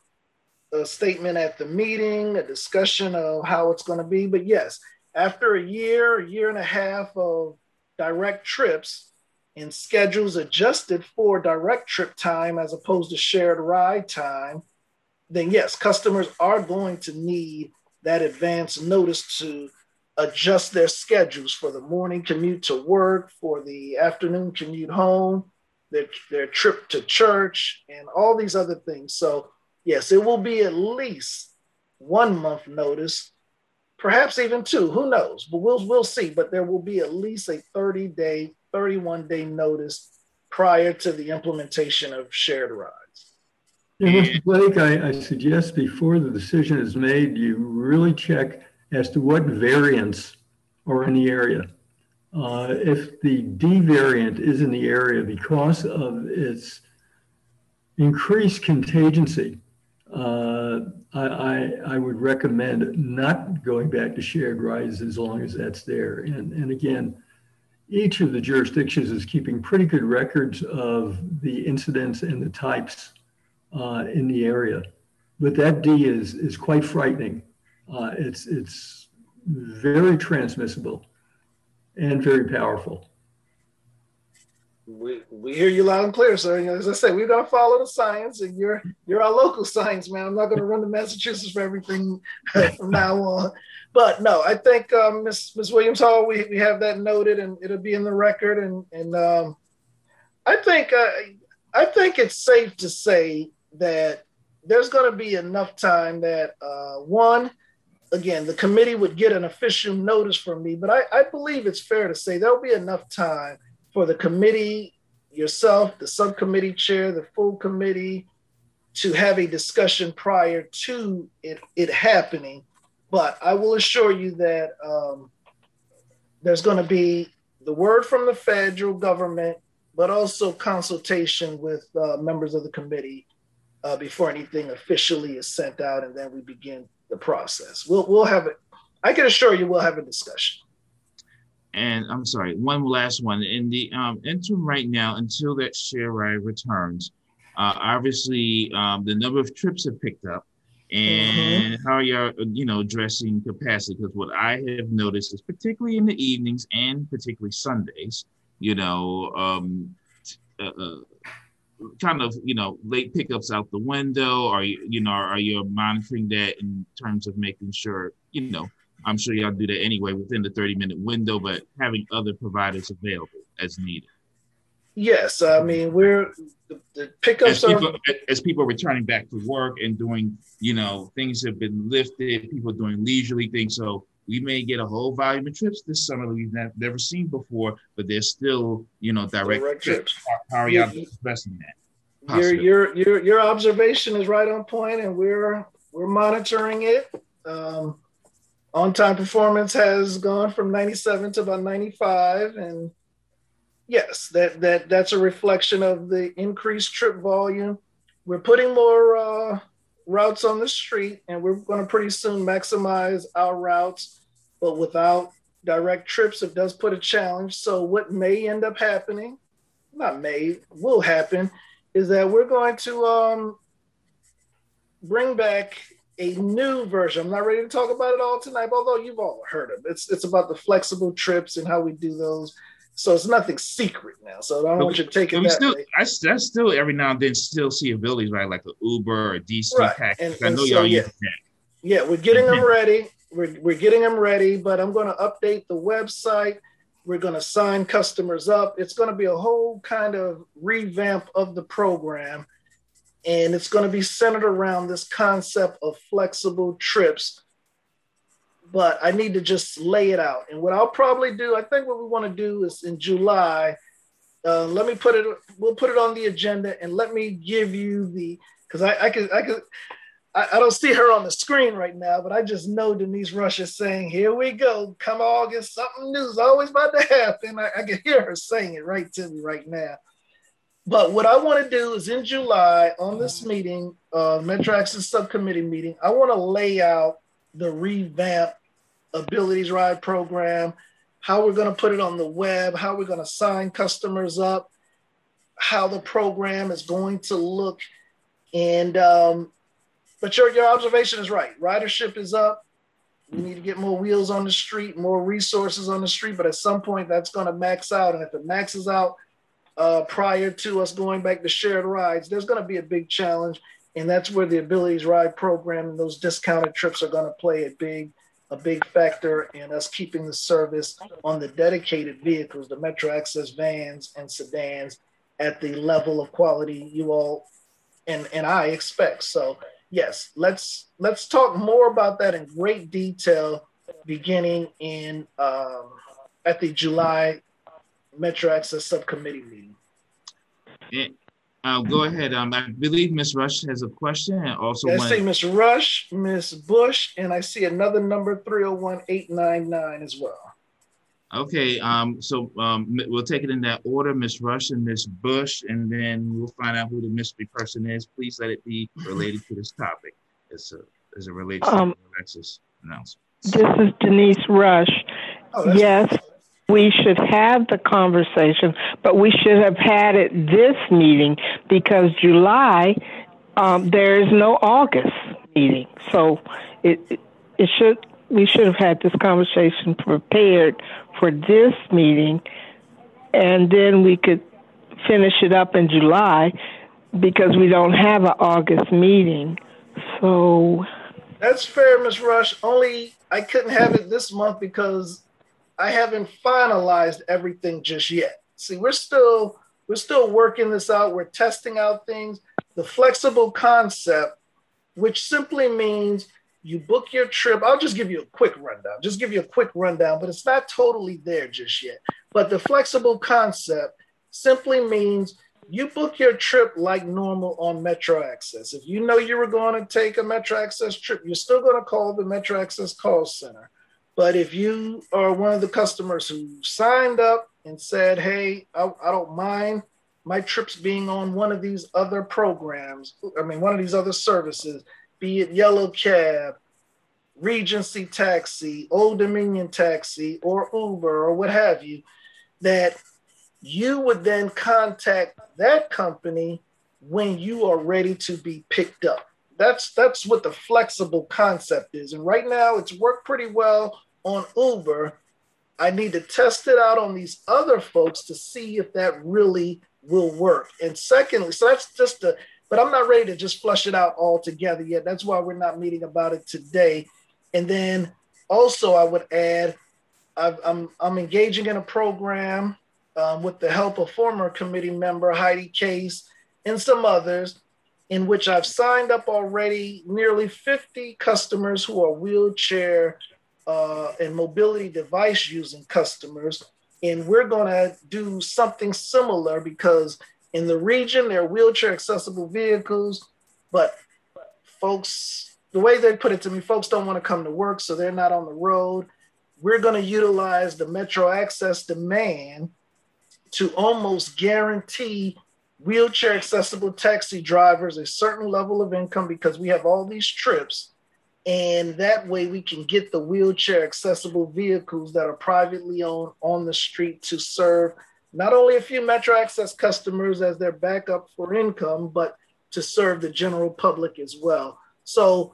a statement at the meeting, a discussion of how it's going to be. But yes, after a year, a year and a half of direct trips and schedules adjusted for direct trip time as opposed to shared ride time, then yes, customers are going to need that advance notice to adjust their schedules for the morning commute to work, for the afternoon commute home, their, their trip to church, and all these other things. So yes, it will be at least one month notice, perhaps even two, who knows, but we'll, we'll see. But there will be at least a thirty day, thirty-one day notice prior to the implementation of shared rides. Yeah, Mister Blake, I, I suggest before the decision is made, you really check as to what variants are in the area. Uh, if the D variant is in the area because of its increased contingency, uh, I, I, I would recommend not going back to shared rides as long as that's there. And, and again, each of the jurisdictions is keeping pretty good records of the incidents and the types uh, in the area. But that D is, is quite frightening. Uh, it's, it's very transmissible and very powerful. We, we hear you loud and clear, sir. You know, as I said, we're going to follow the science, and you're you're our local science man. I'm not going to run to Massachusetts for everything from now on. But no, I think um, Miz Miz Williams Hall, we, we have that noted, and it'll be in the record. And and um, I think uh, I think it's safe to say that there's going to be enough time that uh, one, again, the committee would get an official notice from me, but I, I believe it's fair to say there'll be enough time for the committee, yourself, the subcommittee chair, the full committee, to have a discussion prior to it, it happening. But I will assure you that um, there's going to be the word from the federal government, but also consultation with uh, members of the committee uh, before anything officially is sent out, and then we begin the process. We'll, we'll have it. I can assure you we'll have a discussion. And I'm sorry, one last one. In the um, interim right now, until that share ride returns, uh, obviously um, the number of trips have picked up. And mm-hmm. how are you, you know, addressing capacity? Because what I have noticed is, particularly in the evenings and particularly Sundays, you know, um, uh, uh, kind of, you know, late pickups out the window. Are you, you know, are you monitoring that in terms of making sure, you know, I'm sure y'all do that anyway within the thirty minute window, but having other providers available as needed? Yes, I mean, we're, the, the pickups as people, are... As people are returning back to work and doing, you know, things have been lifted, people are doing leisurely things. So we may get a whole volume of trips this summer that we've never, never seen before, but there's still, you know, direct, direct trips. trips. How, how are y'all addressing that? Your, your, your, your observation is right on point, and we're, we're monitoring it. Um, on-time performance has gone from ninety-seven to about ninety-five, and yes, that that that's a reflection of the increased trip volume. We're putting more uh, routes on the street, and we're going to pretty soon maximize our routes, but without direct trips, it does put a challenge. So what may end up happening, not may, will happen, is that we're going to um, bring back a new version. I'm not ready to talk about it all tonight, although you've all heard of it. It's, it's about the flexible trips and how we do those. So it's nothing secret now. So I don't but want you to take it that still, way. I, I still every now and then still see abilities, right? Like an Uber or D C right. taxi. And, I and know so, y'all yeah. use that. Yeah, we're getting them ready. We're, we're getting them ready, but I'm going to update the website. We're going to sign customers up. It's going to be a whole kind of revamp of the program. And it's going to be centered around this concept of flexible trips. But I need to just lay it out. And what I'll probably do, I think what we want to do is in July, uh, let me put it, we'll put it on the agenda and let me give you the, because I, I could, I could, I, I don't see her on the screen right now, but I just know Denise Rush is saying, here we go, come August, something new is always about to happen. I, I can hear her saying it right to me right now. But what I want to do is in July on this meeting, uh, Metro Access Subcommittee meeting, I want to lay out the revamp Abilities Ride program, how we're going to put it on the web, how we're going to sign customers up, how the program is going to look. And, um, but your, your observation is right. Ridership is up. We need to get more wheels on the street, more resources on the street, but at some point that's going to max out. And if it maxes out uh, prior to us going back to shared rides, there's going to be a big challenge. And that's where the Abilities Ride program and those discounted trips are going to play a big a big factor in us keeping the service on the dedicated vehicles, the Metro Access vans and sedans at the level of quality you all and, and I expect. So yes, let's let's talk more about that in great detail beginning in um, at the July Metro Access Subcommittee meeting. Yeah. Uh, go ahead. Um, I believe Miz Rush has a question, and also I one... see Miz Rush, Miz Bush, and I see another number three oh one, eight nine nine as well. Okay. Um, so um, we'll take it in that order: Miz Rush and Miz Bush, and then we'll find out who the mystery person is. Please let it be related to this topic, as a, as it relates um, to the Alexis announcement. This is Denise Rush. Oh, yes. Nice. We should have the conversation, but we should have had it this meeting because July, um, there is no August meeting. So it, it should, we should have had this conversation prepared for this meeting, and then we could finish it up in July because we don't have an August meeting. So that's fair, Miz Rush. Only I couldn't have it this month because I haven't finalized everything just yet. See, we're still we're still working this out. We're testing out things. The flexible concept, which simply means you book your trip. I'll just give you a quick rundown. Just give you a quick rundown, but it's not totally there just yet. But the flexible concept simply means you book your trip like normal on Metro Access. If you know you were going to take a Metro Access trip, you're still going to call the Metro Access call center. But if you are one of the customers who signed up and said, hey, I, I don't mind my trips being on one of these other programs, I mean, one of these other services, be it Yellow Cab, Regency Taxi, Old Dominion Taxi, or Uber, or what have you, that you would then contact that company when you are ready to be picked up. That's, that's what the flexible concept is. And right now it's worked pretty well on Uber. I need to test it out on these other folks to see if that really will work. And secondly, so that's just a, but I'm not ready to just flush it out all together yet. That's why we're not meeting about it today. And then also I would add, I've, I'm, I'm engaging in a program um, with the help of former committee member Heidi Case and some others, in which I've signed up already nearly fifty customers who are wheelchair Uh, and mobility device using customers. And we're going to do something similar because in the region, there are wheelchair accessible vehicles, but folks, the way they put it to me, folks don't want to come to work, so they're not on the road. We're going to utilize the Metro Access demand to almost guarantee wheelchair accessible taxi drivers a certain level of income because we have all these trips. And that way we can get the wheelchair accessible vehicles that are privately owned on the street to serve not only a few Metro Access customers as their backup for income, but to serve the general public as well. So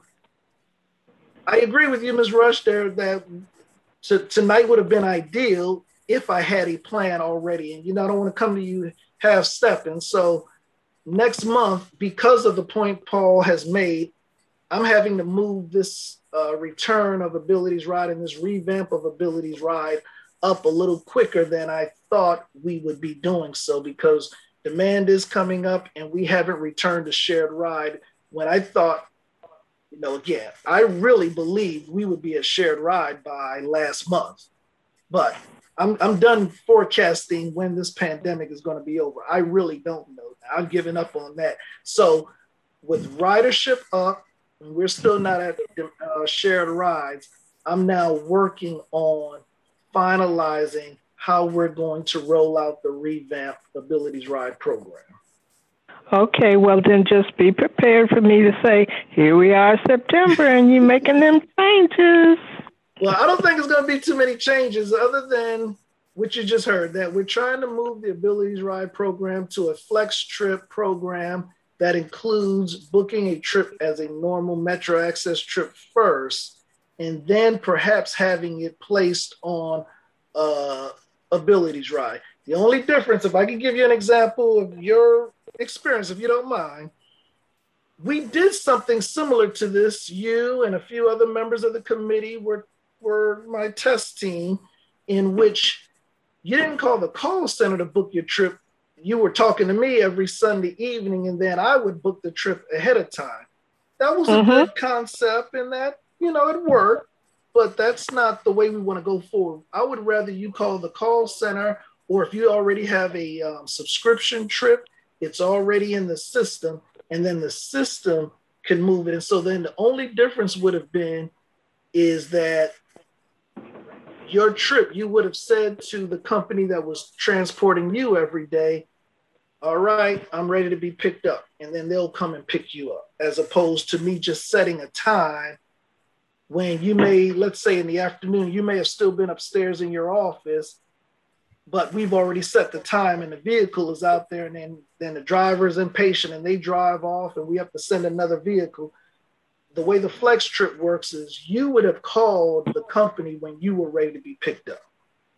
I agree with you, Miz Rush, there that to, tonight would have been ideal if I had a plan already. And, you know, I don't want to come to you half stepping. So next month, because of the point Paul has made, I'm having to move this uh, return of Abilities Ride and this revamp of Abilities Ride up a little quicker than I thought we would be doing so, because demand is coming up and we haven't returned a shared ride when I thought, you know, again, I really believed we would be a shared ride by last month. But I'm, I'm done forecasting when this pandemic is going to be over. I really don't know. I've given up on that. So with ridership up, and we're still not at uh, shared rides, I'm now working on finalizing how we're going to roll out the revamped Abilities Ride program. Okay, well then just be prepared for me to say, here we are September and you're making them changes. Well, I don't think it's going to be too many changes other than what you just heard, that we're trying to move the Abilities Ride program to a flex trip program that includes booking a trip as a normal Metro Access trip first, and then perhaps having it placed on uh, Abilities Ride. The only difference, if I can give you an example of your experience, if you don't mind, we did something similar to this. You and a few other members of the committee were, were my test team, in which you didn't call the call center to book your trip. You were talking to me every Sunday evening, and then I would book the trip ahead of time. That was mm-hmm. a good concept, and that, you know, it worked, but that's not the way we want to go forward. I would rather you call the call center, or if you already have a um, subscription trip, it's already in the system, and then the system can move it. And so then the only difference would have been is that your trip, you would have said to the company that was transporting you every day, all right, I'm ready to be picked up. And then they'll come and pick you up, as opposed to me just setting a time when you may, let's say in the afternoon, you may have still been upstairs in your office, but we've already set the time and the vehicle is out there, and then, then the driver is impatient and they drive off and we have to send another vehicle. The way the flex trip works is you would have called the company when you were ready to be picked up.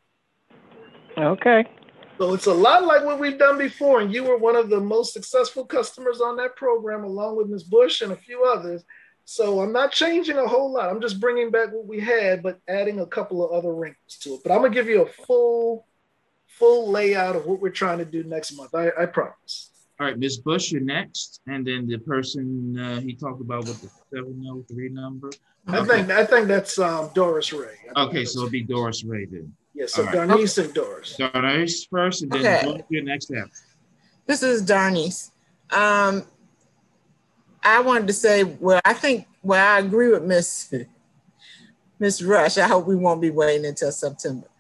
Okay. So it's a lot like what we've done before, and you were one of the most successful customers on that program, along with Miz Bush and a few others. So I'm not changing a whole lot. I'm just bringing back what we had, but adding a couple of other wrinkles to it. But I'm gonna give you a full, full layout of what we're trying to do next month. I, I promise. All right, Miz Bush, you're next, and then the person uh, he talked about with the seven oh three number. I okay. think I think that's um, Doris Ray. Okay, so it'll be Doris Ray then. Yes, yeah, so right. Darnice okay. and Doris. Darnice first, and then okay. Doris, your next after. This is Darnice. Um, I wanted to say, well, I think, well, I agree with Miss Miss Rush. I hope we won't be waiting until September.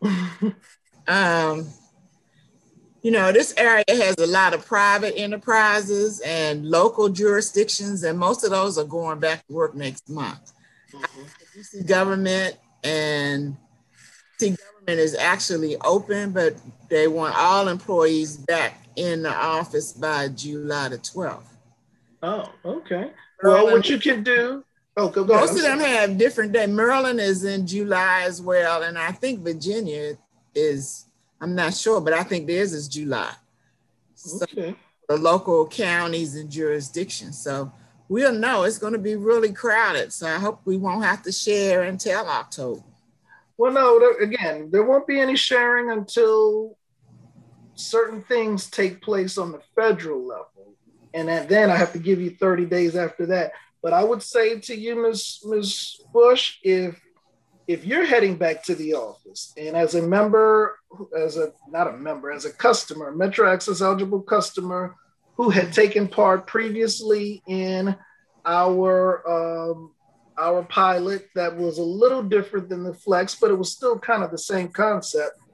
um. You know, this area has a lot of private enterprises and local jurisdictions, and most of those are going back to work next month. Mm-hmm. D C government and D C government is actually open, but they want all employees back in the office by July the twelfth. Oh, okay. Well, what you can do, oh, go, go Most ahead. of them have different days. Maryland is in July as well, and I think Virginia is, I'm not sure, but I think theirs is July. So okay. The local counties and jurisdictions. So we'll know it's going to be really crowded. So I hope we won't have to share until October. Well, no, again, there won't be any sharing until certain things take place on the federal level. And then I have to give you thirty days after that. But I would say to you, Miz Miz Bush, if if you're heading back to the office and as a member, as a, not a member, as a customer, Metro Access eligible customer who had taken part previously in our, um, our pilot that was a little different than the Flex, but it was still kind of the same concept.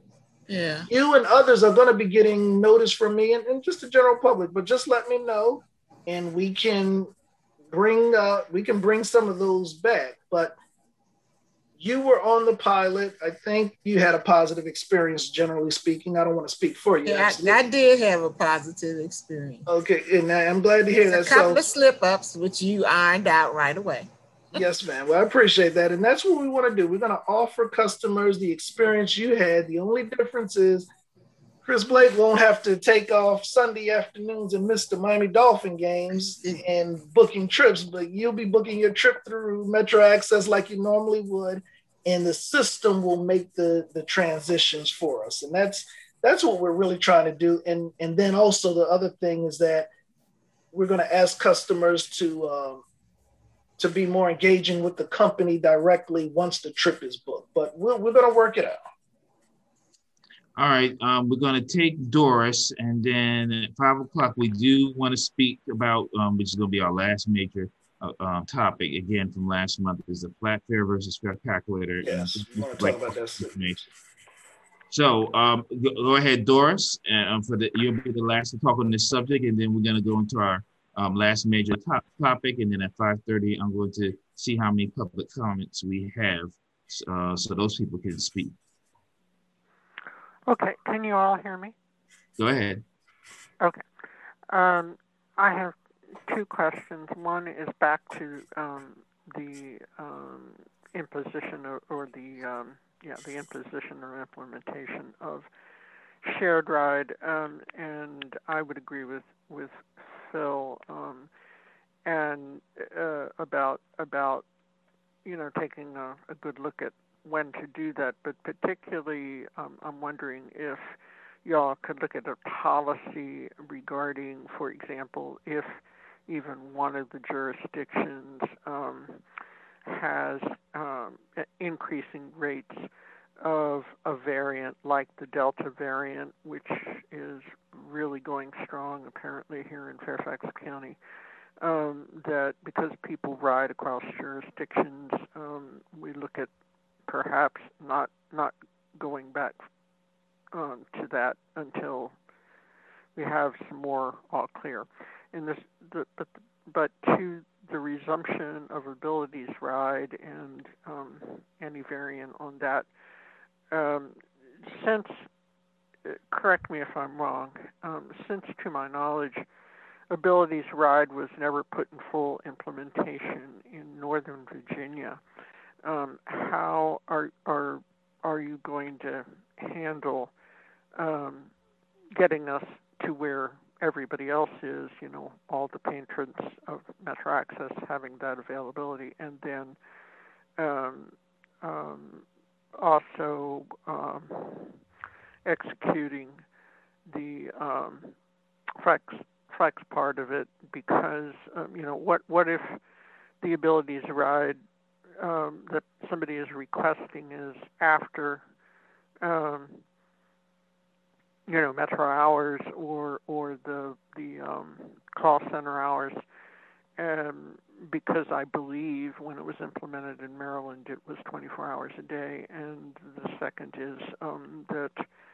Yeah. You and others are going to be getting notice from me and, and just the general public, but just let me know and we can bring uh, we can bring some of those back. But you were on the pilot. I think you had a positive experience, generally speaking. I don't want to speak for you. Yeah, I, I did have a positive experience. Okay, and I'm glad to hear that. A couple so, of slip-ups, which you ironed out right away. Yes, ma'am. Well, I appreciate that. And that's what we want to do. We're going to offer customers the experience you had. The only difference is Chris Blake won't have to take off Sunday afternoons and miss the Miami Dolphin games and booking trips, but you'll be booking your trip through Metro Access like you normally would, and the system will make the, the transitions for us. And that's that's what we're really trying to do. And, and then also the other thing is that we're going to ask customers to um, to be more engaging with the company directly once the trip is booked. But we're, we're going to work it out. All right, um, we're going to take Doris, and then at five o'clock, we do want to speak about, um, which is going to be our last major uh, uh, topic, again, from last month, is the flat fare versus fare calculator. Yes, we want to talk about that soon. So um, go, go ahead, Doris, and um, for the, you'll be the last to talk on this subject, and then we're going to go into our um, last major top topic, and then at five thirty, I'm going to see how many public comments we have, uh, so those people can speak. Okay, can you all hear me? Go ahead. Okay. Um, I have two questions. One is back to um, the um, imposition or, or the um, yeah the imposition or implementation of shared ride, um, and I would agree with with Phil um, and uh, about about you know taking a, a good look at when to do that, but particularly um, I'm wondering if y'all could look at a policy regarding, for example, if even one of the jurisdictions um, has um, increasing rates of a variant like the Delta variant, which is really going strong apparently here in Fairfax County, um, that because people ride across jurisdictions, um, we look at perhaps not not going back um, to that until we have some more all clear. And this, the, but but to the resumption of abilities ride and um, any variant on that. Um, since, correct me if I'm wrong, um, since to my knowledge, abilities ride was never put in full implementation in Northern Virginia. Um, how are are are you going to handle um, getting us to where everybody else is? You know, all the patrons of Metro Access having that availability, and then um, um, also um, executing the um, flex flex part of it, because um, you know what what if the abilities ride Um, that somebody is requesting is after, um, you know, metro hours or or the the um, call center hours, um, because I believe when it was implemented in Maryland, it was twenty-four hours a day. And the second is um, that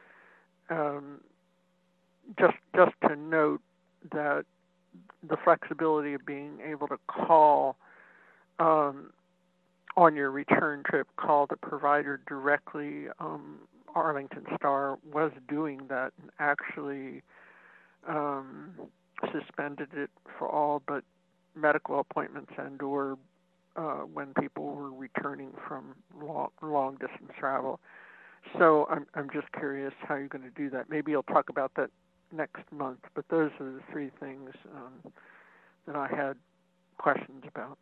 um, just just to note that the flexibility of being able to call. Um, on your return trip, call the provider directly. um, Arlington Star was doing that and actually um, suspended it for all but medical appointments and or uh, when people were returning from long, long distance travel. So I'm, I'm just curious how you're going to do that. Maybe you'll talk about that next month, but those are the three things um, that I had questions about.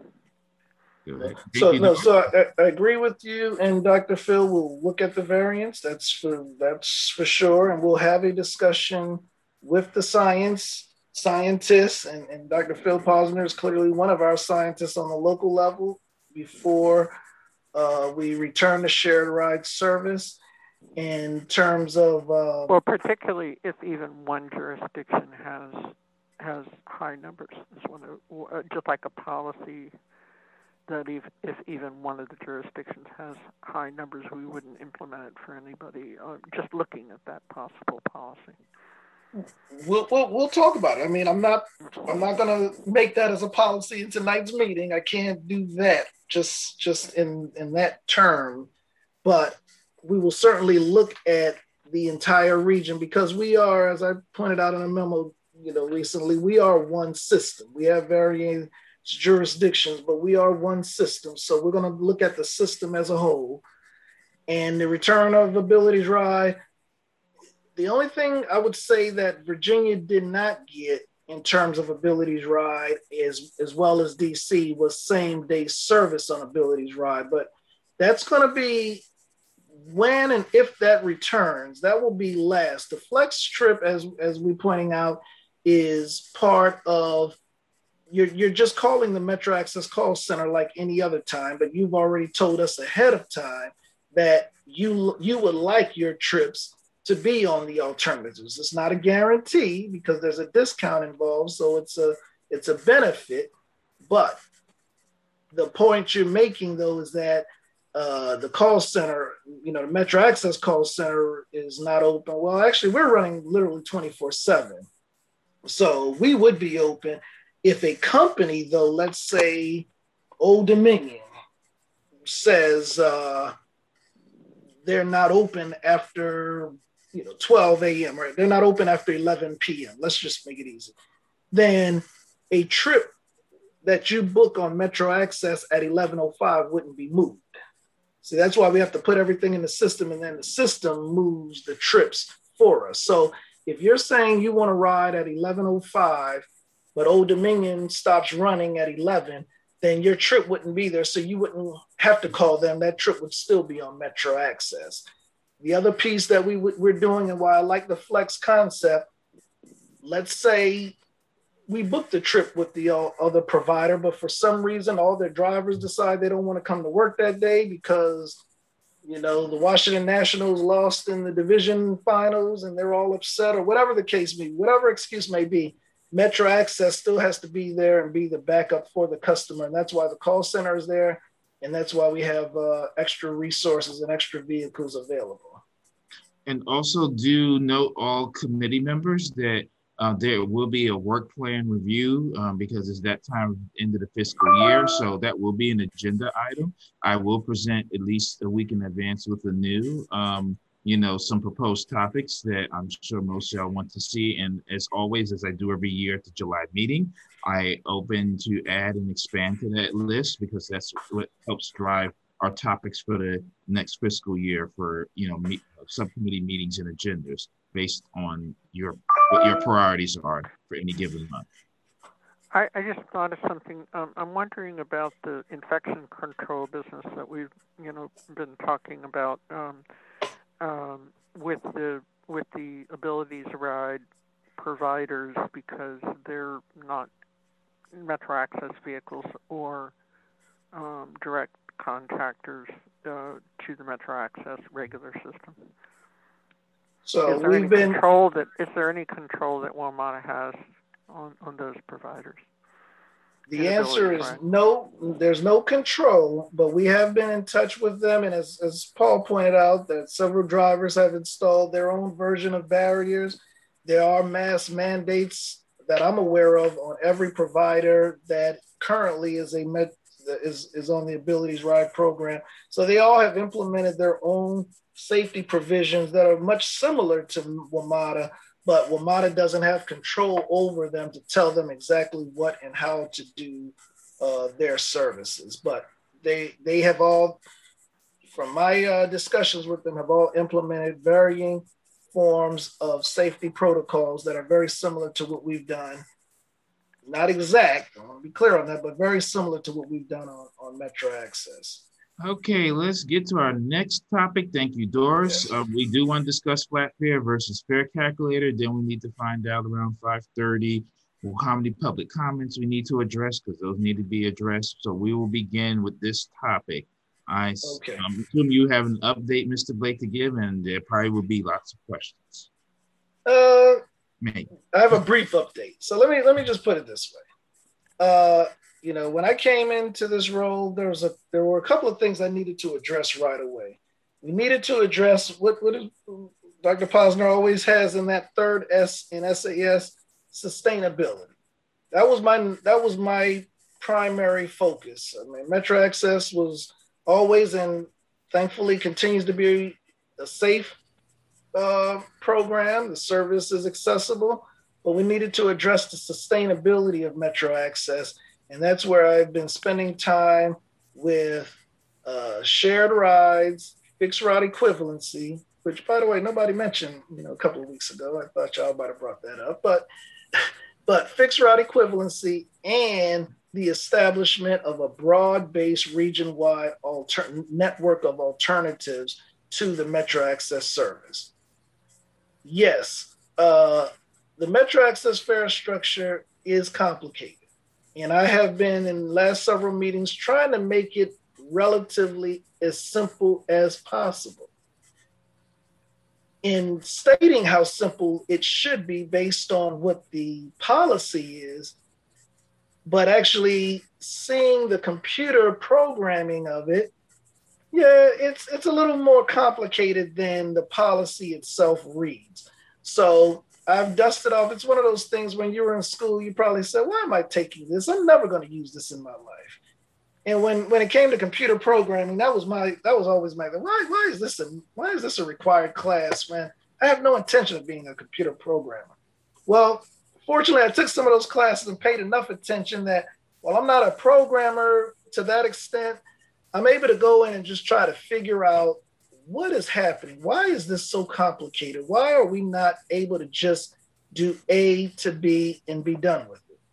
So no, so I, I agree with you, and Doctor Phil will look at the variants. That's for that's for sure, and we'll have a discussion with the science scientists, and, and Doctor Phil Posner is clearly one of our scientists on the local level before uh, we return to shared ride service. In terms of uh, well, particularly if even one jurisdiction has has high numbers, is one of, uh, just like a policy. that if, if even one of the jurisdictions has high numbers, we wouldn't implement it for anybody. Uh, just looking at that possible policy. We'll, we'll we'll talk about it. I mean, I'm not I'm not gonna make that as a policy in tonight's meeting. I can't do that just just in in that term, but we will certainly look at the entire region because we are, as I pointed out in a memo, you know, recently, we are one system. We have varying jurisdictions, but we are one system. So we're going to look at the system as a whole. And the return of abilities ride. The only thing I would say that Virginia did not get in terms of abilities ride is, as well as D C was same day service on abilities ride. But that's going to be when and if that returns, that will be last. The flex trip, as, as we're pointing out, is part of, you're, you're just calling the Metro Access call center like any other time, but you've already told us ahead of time that you, you would like your trips to be on the alternatives. It's not a guarantee because there's a discount involved, so it's a it's a benefit. But the point you're making, though, is that uh, the call center, you know, the Metro Access call center is not open. Well, actually, we're running literally twenty-four seven. So we would be open if a company, though, let's say Old Dominion, says uh, they're not open after, you know, twelve a.m., right? They're not open after eleven p.m. Let's just make it easy. Then a trip that you book on Metro Access at eleven oh five wouldn't be moved. See, that's why we have to put everything in the system, and then the system moves the trips for us. So if you're saying you want to ride at eleven oh five, but Old Dominion stops running at eleven, then your trip wouldn't be there. So you wouldn't have to call them. That trip would still be on Metro Access. The other piece that we, we're doing, and why I like the flex concept, let's say we booked the trip with the uh, other provider, but for some reason, all their drivers decide they don't want to come to work that day because, you know, the Washington Nationals lost in the division finals and they're all upset, or whatever the case may be, whatever excuse may be, Metro Access still has to be there and be the backup for the customer. And that's why the call center is there. And that's why we have uh, extra resources and extra vehicles available. And also do note all committee members that uh, there will be a work plan review um, because it's that time end of the fiscal year. So that will be an agenda item. I will present at least a week in advance with the new, um, you know, some proposed topics that I'm sure most of y'all want to see. And as always, as I do every year at the July meeting, I open to add and expand to that list because that's what helps drive our topics for the next fiscal year for, you know, meet, subcommittee meetings and agendas based on your what your priorities are for any given month. I, I just thought of something. Um, I'm wondering about the infection control business that we've, you know, been talking about um, um, with the with the abilities ride providers because they're not Metro Access vehicles or um, direct contractors uh, to the Metro Access regular system. So is there we've any been control that is there any control that WMATA has on, on those providers? The answer is no, there's no control, but we have been in touch with them. And as, as Paul pointed out, that several drivers have installed their own version of barriers. There are mass mandates that I'm aware of on every provider that currently is a met, is, is on the Abilities Ride program. So they all have implemented their own safety provisions that are much similar to WMATA, but WMATA doesn't have control over them to tell them exactly what and how to do uh, their services. But they they have all, from my uh, discussions with them, have all implemented varying forms of safety protocols that are very similar to what we've done. Not exact, I want to be clear on that, but very similar to what we've done on, on Metro Access. Okay, let's get to our next topic. Thank you, Doris. Uh, we do want to discuss flat fare versus fare calculator. Then we need to find out around five thirty well, how many public comments we need to address because those need to be addressed. So we will begin with this topic. I okay. um, assume you have an update, Mister Blake, to give, and there probably will be lots of questions. Uh, Maybe. I have a brief update. So let me let me just put it this way. Uh, you know, when I came into this role, there was a there were a couple of things I needed to address right away. We needed to address what, what is, Doctor Posner always has in that third S in S A S, sustainability. That was my that was my primary focus. I mean, Metro Access was always and thankfully continues to be a safe uh, program. The service is accessible, but we needed to address the sustainability of Metro Access. And that's where I've been spending time with uh, shared rides, fixed route equivalency, which, by the way, nobody mentioned, you know, a couple of weeks ago. I thought y'all might have brought that up, but but fixed route equivalency and the establishment of a broad-based region-wide alter- network of alternatives to the Metro Access service. Yes, uh, the Metro Access fare structure is complicated. And I have been in the last several meetings trying to make it relatively as simple as possible. In stating how simple it should be based on what the policy is, but actually seeing the computer programming of it, yeah, it's it's a little more complicated than the policy itself reads. So I've dusted off. It's one of those things when you were in school, you probably said, why am I taking this? I'm never going to use this in my life. And when, when it came to computer programming, that was my that was always my why why is this a why is this a required class, man? I have no intention of being a computer programmer. Well, fortunately, I took some of those classes and paid enough attention that while I'm not a programmer to that extent, I'm able to go in and just try to figure out what is happening. Why is this so complicated? Why are we not able to just do A to B and be done with it?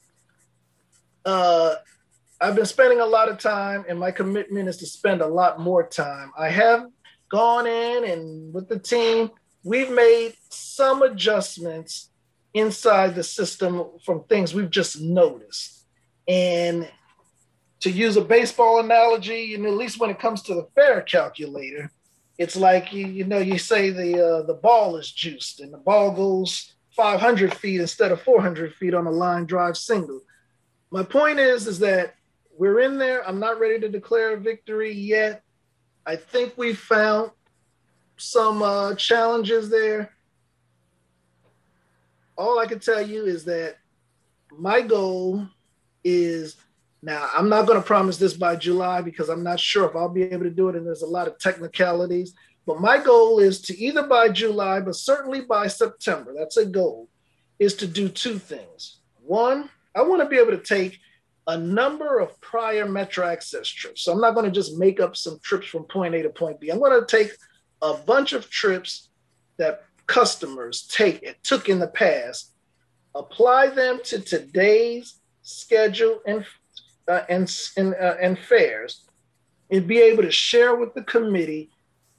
Uh, I've been spending a lot of time, and my commitment is to spend a lot more time. I have gone in and with the team, we've made some adjustments inside the system from things we've just noticed. And to use a baseball analogy, you know, at least when it comes to the fare calculator, it's like, you, you know, you say the uh, the ball is juiced and the ball goes five hundred feet instead of four hundred feet on a line drive single. My point is, is that we're in there. I'm not ready to declare a victory yet. I think we found some uh, challenges there. All I can tell you is that my goal is, now I'm not going to promise this by July because I'm not sure if I'll be able to do it, and there's a lot of technicalities, but my goal is to either by July, but certainly by September, that's a goal, is to do two things. One, I want to be able to take a number of prior Metro Access trips. So I'm not going to just make up some trips from point A to point B. I'm going to take a bunch of trips that customers take and took in the past, apply them to today's schedule and uh, and and, uh, and fares, and be able to share with the committee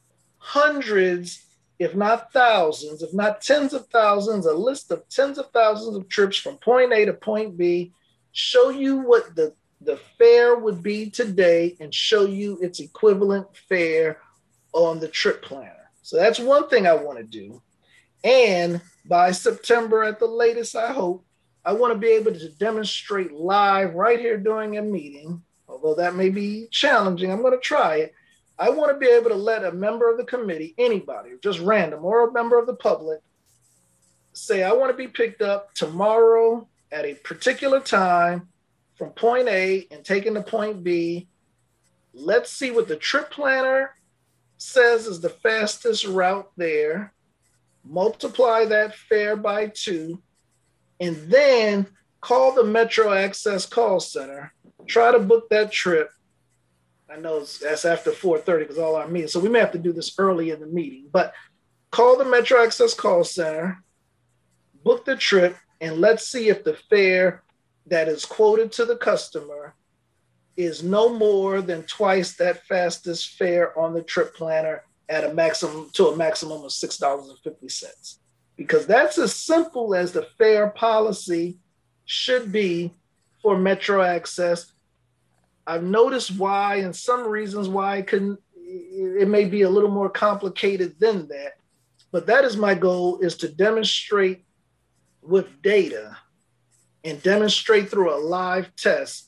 hundreds, if not thousands, if not tens of thousands, a list of tens of thousands of trips from point A to point B, show you what the, the fare would be today and show you its equivalent fare on the trip planner. So that's one thing I want to do. And by September at the latest, I hope, I want to be able to demonstrate live right here during a meeting, although that may be challenging. I'm going to try it. I want to be able to let a member of the committee, anybody, just random, or a member of the public, say, I want to be picked up tomorrow at a particular time from point A and taken to point B. Let's see what the trip planner says is the fastest route there. Multiply that fare by two, and then call the Metro Access call center. Try to book that trip. I know it's, that's after four thirty because all our meetings, so we may have to do this early in the meeting, but call the Metro Access call center, book the trip, and let's see if the fare that is quoted to the customer is no more than twice that fastest fare on the trip planner at a maximum to a maximum of six dollars and fifty cents. Because that's as simple as the fare policy should be for Metro Access. I've noticed why, and some reasons why it couldn't, it may be a little more complicated than that. But that is my goal, is to demonstrate with data and demonstrate through a live test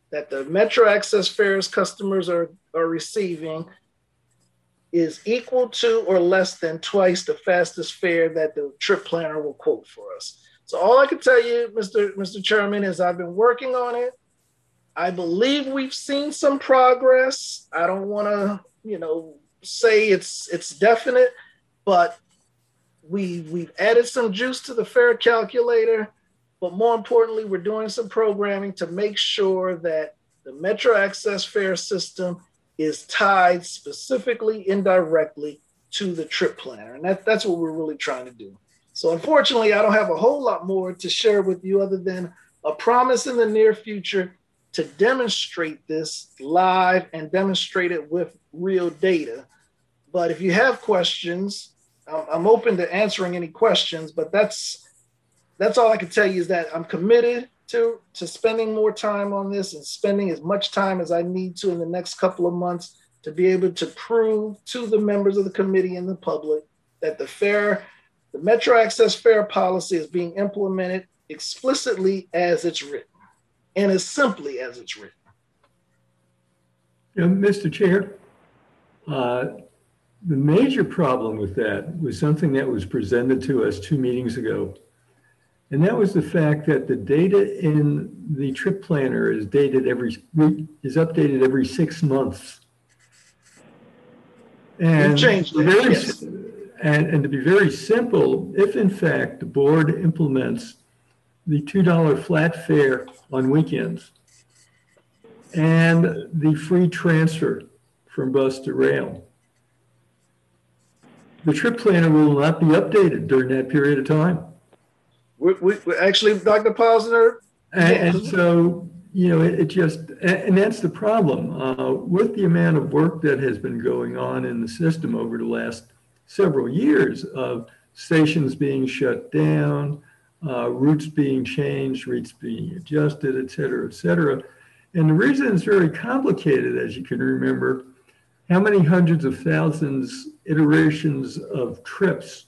that the Metro Access fares customers are, are receiving is equal to or less than twice the fastest fare that the trip planner will quote for us. So all I can tell you, Mister Mister Chairman, is I've been working on it. I believe we've seen some progress. I don't want to, you know, say it's it's definite, but we we've added some juice to the fare calculator. But more importantly, we're doing some programming to make sure that the Metro Access fare system is tied specifically, indirectly to the trip planner. And that, that's what we're really trying to do. So unfortunately, I don't have a whole lot more to share with you other than a promise in the near future to demonstrate this live and demonstrate it with real data. But if you have questions, I'm open to answering any questions, but that's that's all I can tell you is that I'm committed to, to spending more time on this and spending as much time as I need to in the next couple of months to be able to prove to the members of the committee and the public that the fare, the Metro Access fare policy is being implemented explicitly as it's written and as simply as it's written. You know, Mister Chair, uh, the major problem with that was something that was presented to us two meetings ago. And that was the fact that the data in the trip planner is dated every, is updated every six months. And, changed it, very, yes. and, and to be very simple, if in fact the board implements the two dollar flat fare on weekends and the free transfer from bus to rail, the trip planner will not be updated during that period of time. We, we, we actually, Doctor Posner. And, and so, you know, it, it just, and that's the problem. Uh, with the amount of work that has been going on in the system over the last several years of stations being shut down, uh, routes being changed, routes being adjusted, et cetera, et cetera. And the reason it's very complicated, as you can remember, how many hundreds of thousands iterations of trips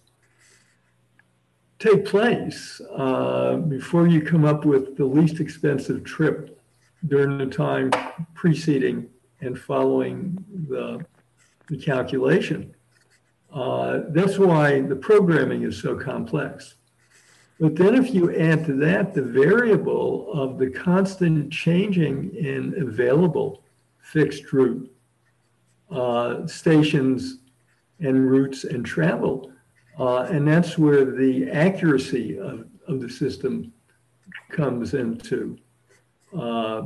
take place uh, before you come up with the least expensive trip during the time preceding and following the, the calculation. Uh, that's why the programming is so complex. But then if you add to that the variable of the constant changing in available fixed route uh, stations and routes and travel, Uh, and that's where the accuracy of, of the system comes into uh,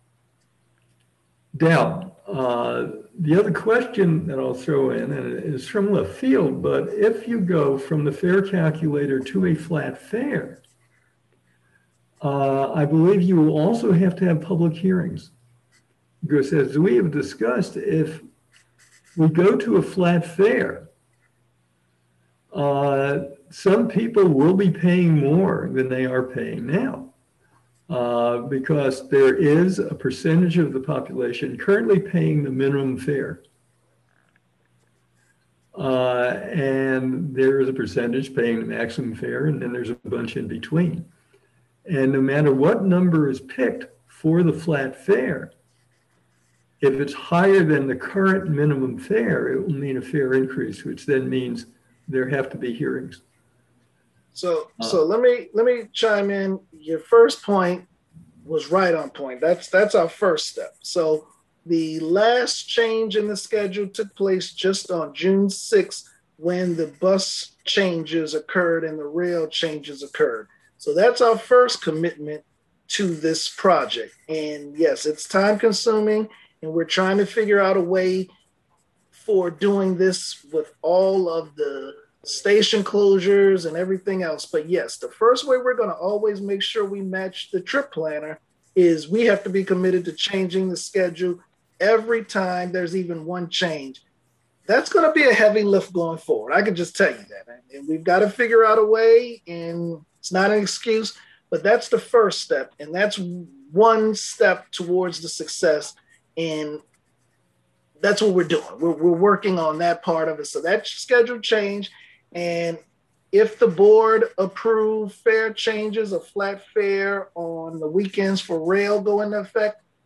doubt. Uh, the other question that I'll throw in, and it is from left field, but if you go from the fare calculator to a flat fare, uh, I believe you will also have to have public hearings. Because as we have discussed, if we go to a flat fare, Uh, some people will be paying more than they are paying now uh, because there is a percentage of the population currently paying the minimum fare. Uh, and there is a percentage paying the maximum fare, and then there's a bunch in between. And no matter what number is picked for the flat fare, if it's higher than the current minimum fare, it will mean a fare increase, which then means there have to be hearings. So, uh, so let me let me chime in. Your first point was right on point. That's that's our first step. So, the last change in the schedule took place just on June sixth when the bus changes occurred and the rail changes occurred. So that's our first commitment to this project. And yes, it's time consuming, and we're trying to figure out a way for doing this with all of the station closures and everything else. But yes, the first way we're going to always make sure we match the trip planner is we have to be committed to changing the schedule every time there's even one change. That's going to be a heavy lift going forward. I can just tell you that. And we've got to figure out a way, and it's not an excuse, but that's the first step. And that's one step towards the success. And that's what we're doing. We're, we're working on that part of it. So that schedule change. And if the board approve fare changes, a flat fare on the weekends for rail go into effect,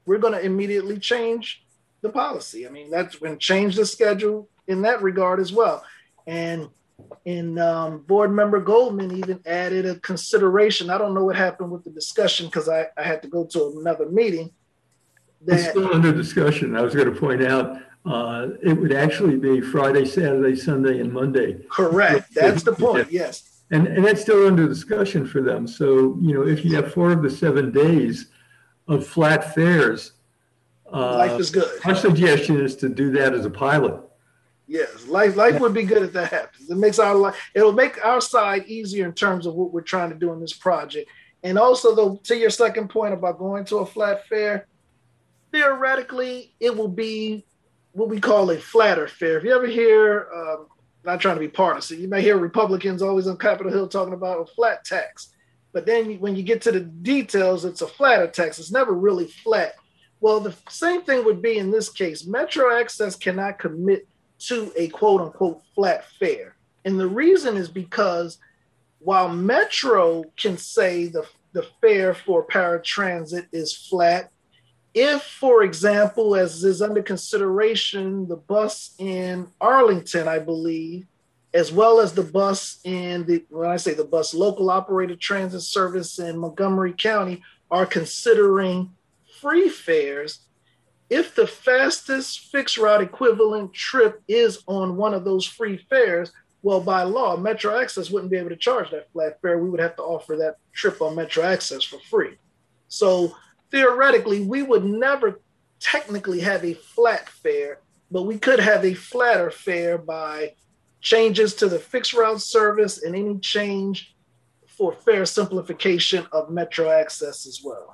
we're going to immediately change the policy. I mean, that's when change the schedule in that regard as well. And in um, board member Goldman even added a consideration. I don't know what happened with the discussion because I, I had to go to another meeting. That, it's still under discussion. I was going to point out uh, it would actually be Friday, Saturday, Sunday, and Monday. Correct. That's the point. Yes. And, and that's still under discussion for them. So, you know, if you have four of the seven days of flat fares, uh, life is good. Our suggestion is to do that as a pilot. Yes, life life would be good if that happens. It makes our life, it'll make our side easier in terms of what we're trying to do in this project. And also, though, to your second point about going to a flat fare, theoretically, it will be what we call a flatter fare. If you ever hear, um, not trying to be partisan, you may hear Republicans always on Capitol Hill talking about a flat tax. But then when you get to the details, it's a flatter tax. It's never really flat. Well, the same thing would be in this case. Metro Access cannot commit to a quote unquote flat fare. And the reason is because while Metro can say the, the fare for paratransit is flat, if, for example, as is under consideration, the bus in Arlington, I believe, as well as the bus in the, when I say the bus, local operated transit service in Montgomery County are considering free fares, if the fastest fixed route equivalent trip is on one of those free fares, well, by law, Metro Access wouldn't be able to charge that flat fare. We would have to offer that trip on Metro Access for free. So theoretically, we would never technically have a flat fare, but we could have a flatter fare by changes to the fixed route service and any change for fare simplification of Metro Access as well.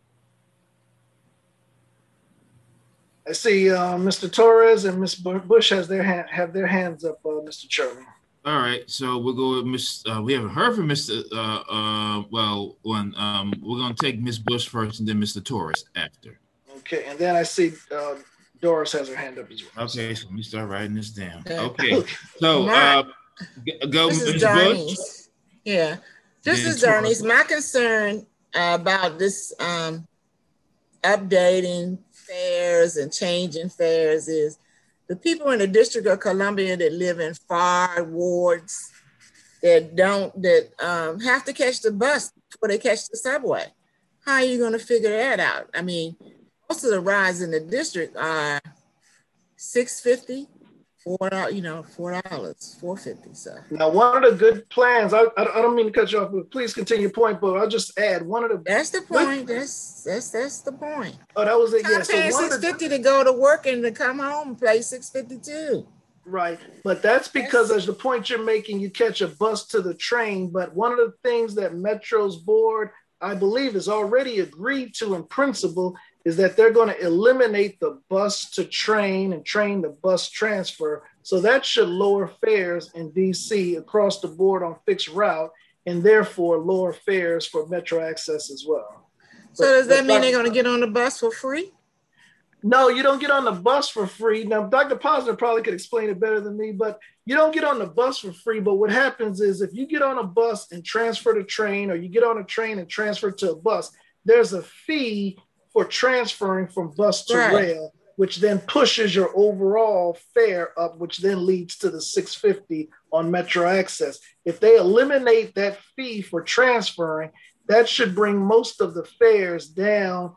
I see uh, Mister Torres and Miz Bush has their hand, have their hands up, uh, Mister Chairman. All right, so we'll go with Miss. Uh, we haven't heard from Mister Uh, uh, well, one. Um, we're gonna take Miz Bush first, and then Mister Torres after. Okay, and then I see uh, Doris has her hand up as well. Okay, so let me start writing this down. Okay, so uh, go, Miz Miz Darnese. Bush. Yeah, this is Darnese. My concern uh, about this um, updating fares and changing fares is the people in the District of Columbia that live in far wards that don't, that um, have to catch the bus before they catch the subway. How are you going to figure that out? I mean, most of the rides in the district are six fifty, four, you know, four dollars, four fifty. So now, one of the good plans. I, I I don't mean to cut you off, but please continue your point. But I'll just add one of the. That's the point. That's that's that's the point. Oh, that was it. Yeah. I'm paying so six fifty to go to work and to come home and pay six fifty too. Right, but that's because, as the point you're making, you catch a bus to the train. But one of the things that Metro's board, I believe, has already agreed to in principle is that they're going to eliminate the bus to train and train the bus transfer. So that should lower fares in D C across the board on fixed route, and therefore lower fares for Metro Access as well. So but, does that mean Doctor they're going to get on the bus for free? No, you don't get on the bus for free. Now, Doctor Posner probably could explain it better than me, but you don't get on the bus for free. But what happens is if you get on a bus and transfer to train, or you get on a train and transfer to a bus, there's a fee for transferring from bus to right. rail, which then pushes your overall fare up, which then leads to the six fifty on Metro Access. If they eliminate that fee for transferring, that should bring most of the fares down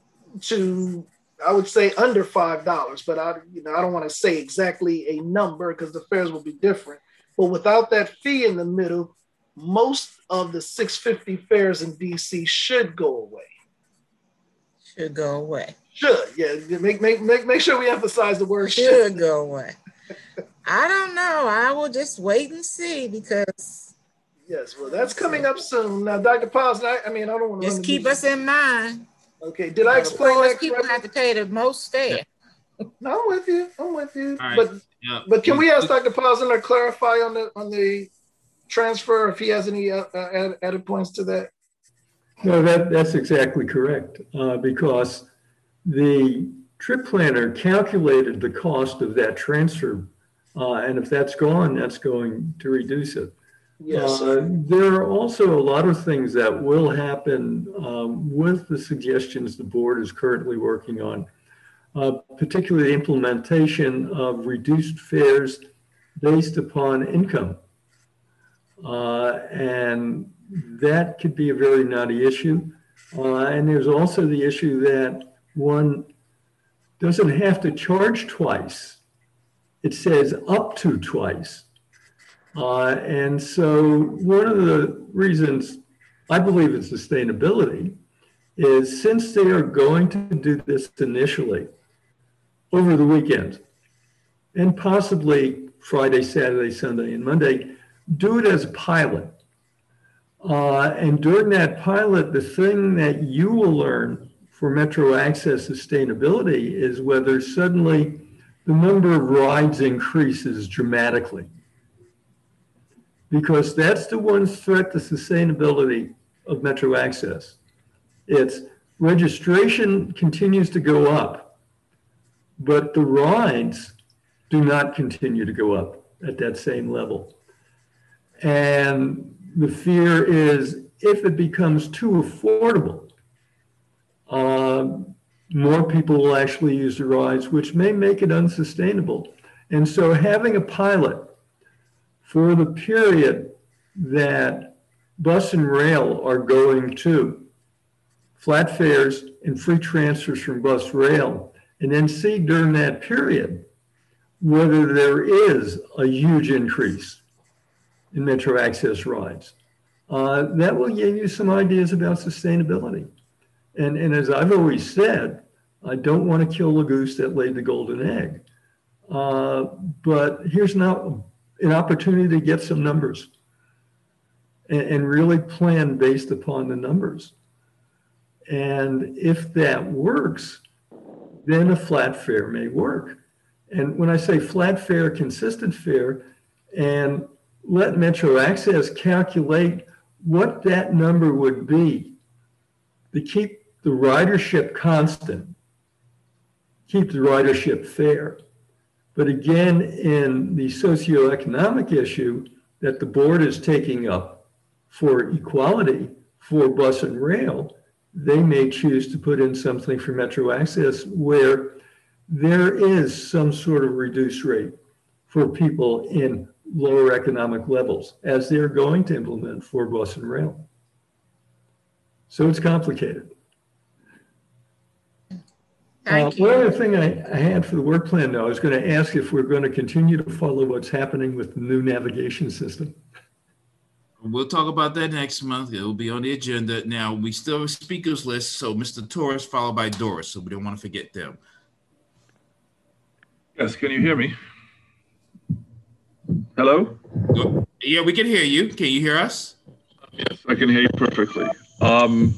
to, I would say, under five dollars. But I, you know, I don't want to say exactly a number because the fares will be different. But without that fee in the middle, most of the six fifty fares in D C should go away. Should go away. Should, yeah. Make make make make sure we emphasize the word should. Should go away. I don't know. I will just wait and see because. Yes, well, that's coming up soon. Now, Doctor Posner, I, I mean, I don't want to just keep us in mind. Okay, did I explain course, that people correctly? have to pay the most fare. No, I'm with you. I'm with you. Right. But yeah. but can we ask Doctor Posner to clarify on the on the transfer if he has any uh, uh, added points to that? No, that, that's exactly correct, uh, because the trip planner calculated the cost of that transfer, uh, and if that's gone, that's going to reduce it. Yes. Uh, there are also a lot of things that will happen um, with the suggestions the board is currently working on, uh, particularly the implementation of reduced fares based upon income. Uh, and that could be a very knotty issue. Uh, and there's also the issue that one doesn't have to charge twice. It says up to twice. Uh, and so one of the reasons I believe in sustainability is, since they are going to do this initially over the weekend and possibly Friday, Saturday, Sunday, and Monday, do it as a pilot. Uh, and during that pilot, the thing that you will learn for Metro Access sustainability is whether suddenly the number of rides increases dramatically. Because that's the one threat to sustainability of Metro Access. It's registration continues to go up, but the rides do not continue to go up at that same level. And the fear is, if it becomes too affordable, uh, more people will actually use the rides, which may make it unsustainable. And so having a pilot for the period that bus and rail are going to flat fares and free transfers from bus rail, and then see during that period whether there is a huge increase in Metro Access rides. Uh, that will give you some ideas about sustainability. And, and as I've always said, I don't want to kill the goose that laid the golden egg. Uh, but here's now an opportunity to get some numbers and, and really plan based upon the numbers. And if that works, then a flat fare may work. And when I say flat fare, consistent fare, and let Metro Access calculate what that number would be to keep the ridership constant, keep the ridership fair. But again, in the socioeconomic issue that the board is taking up for equality for bus and rail, they may choose to put in something for Metro Access where there is some sort of reduced rate for people in lower economic levels, as they're going to implement for bus and rail. So it's complicated. Thank uh, you. One other thing I, I had for the work plan, though, I was going to ask if we're going to continue to follow what's happening with the new navigation system. We'll talk about that next month. It will be on the agenda. Now, we still have a speakers list, so Mister Torres followed by Doris, so we don't want to forget them. Yes, can you hear me? Hello? Yeah, we can hear you. Can you hear us? Yes, I can hear you perfectly. Um,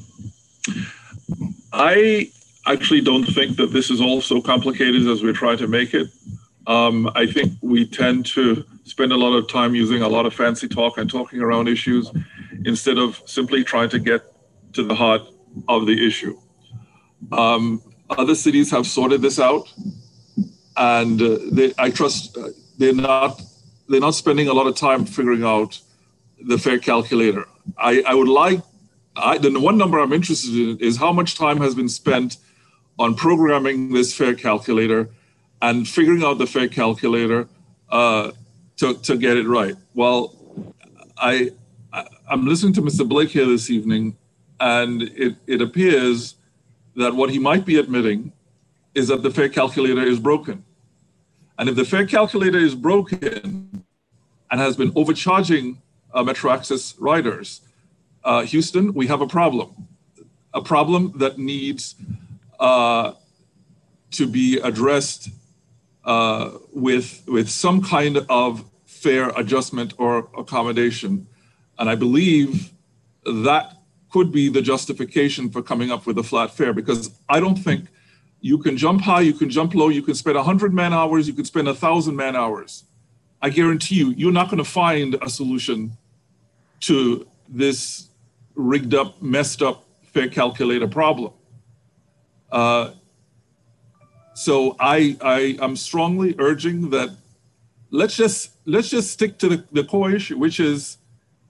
I actually don't think that this is all so complicated as we're trying to make it. Um, I think we tend to spend a lot of time using a lot of fancy talk and talking around issues instead of simply trying to get to the heart of the issue. Um, other cities have sorted this out, and uh, they, I trust uh, they're not they're not spending a lot of time figuring out the fare calculator. I, I would like, I, the one number I'm interested in is how much time has been spent on programming this fare calculator and figuring out the fare calculator uh, to, to get it right. Well, I, I, I'm listening to Mister Blake here this evening, and it, it appears that what he might be admitting is that the fare calculator is broken. And if the fare calculator is broken and has been overcharging uh, Metro Access riders, uh, Houston, we have a problem, a problem that needs uh, to be addressed uh, with, with some kind of fare adjustment or accommodation. And I believe that could be the justification for coming up with a flat fare, because I don't think you can jump high, you can jump low, you can spend one hundred man hours, you can spend one thousand man hours. I guarantee you, you're not going to find a solution to this rigged up, messed up fare calculator problem. Uh, so I, I am strongly urging that let's just let's just stick to the, the core issue, which is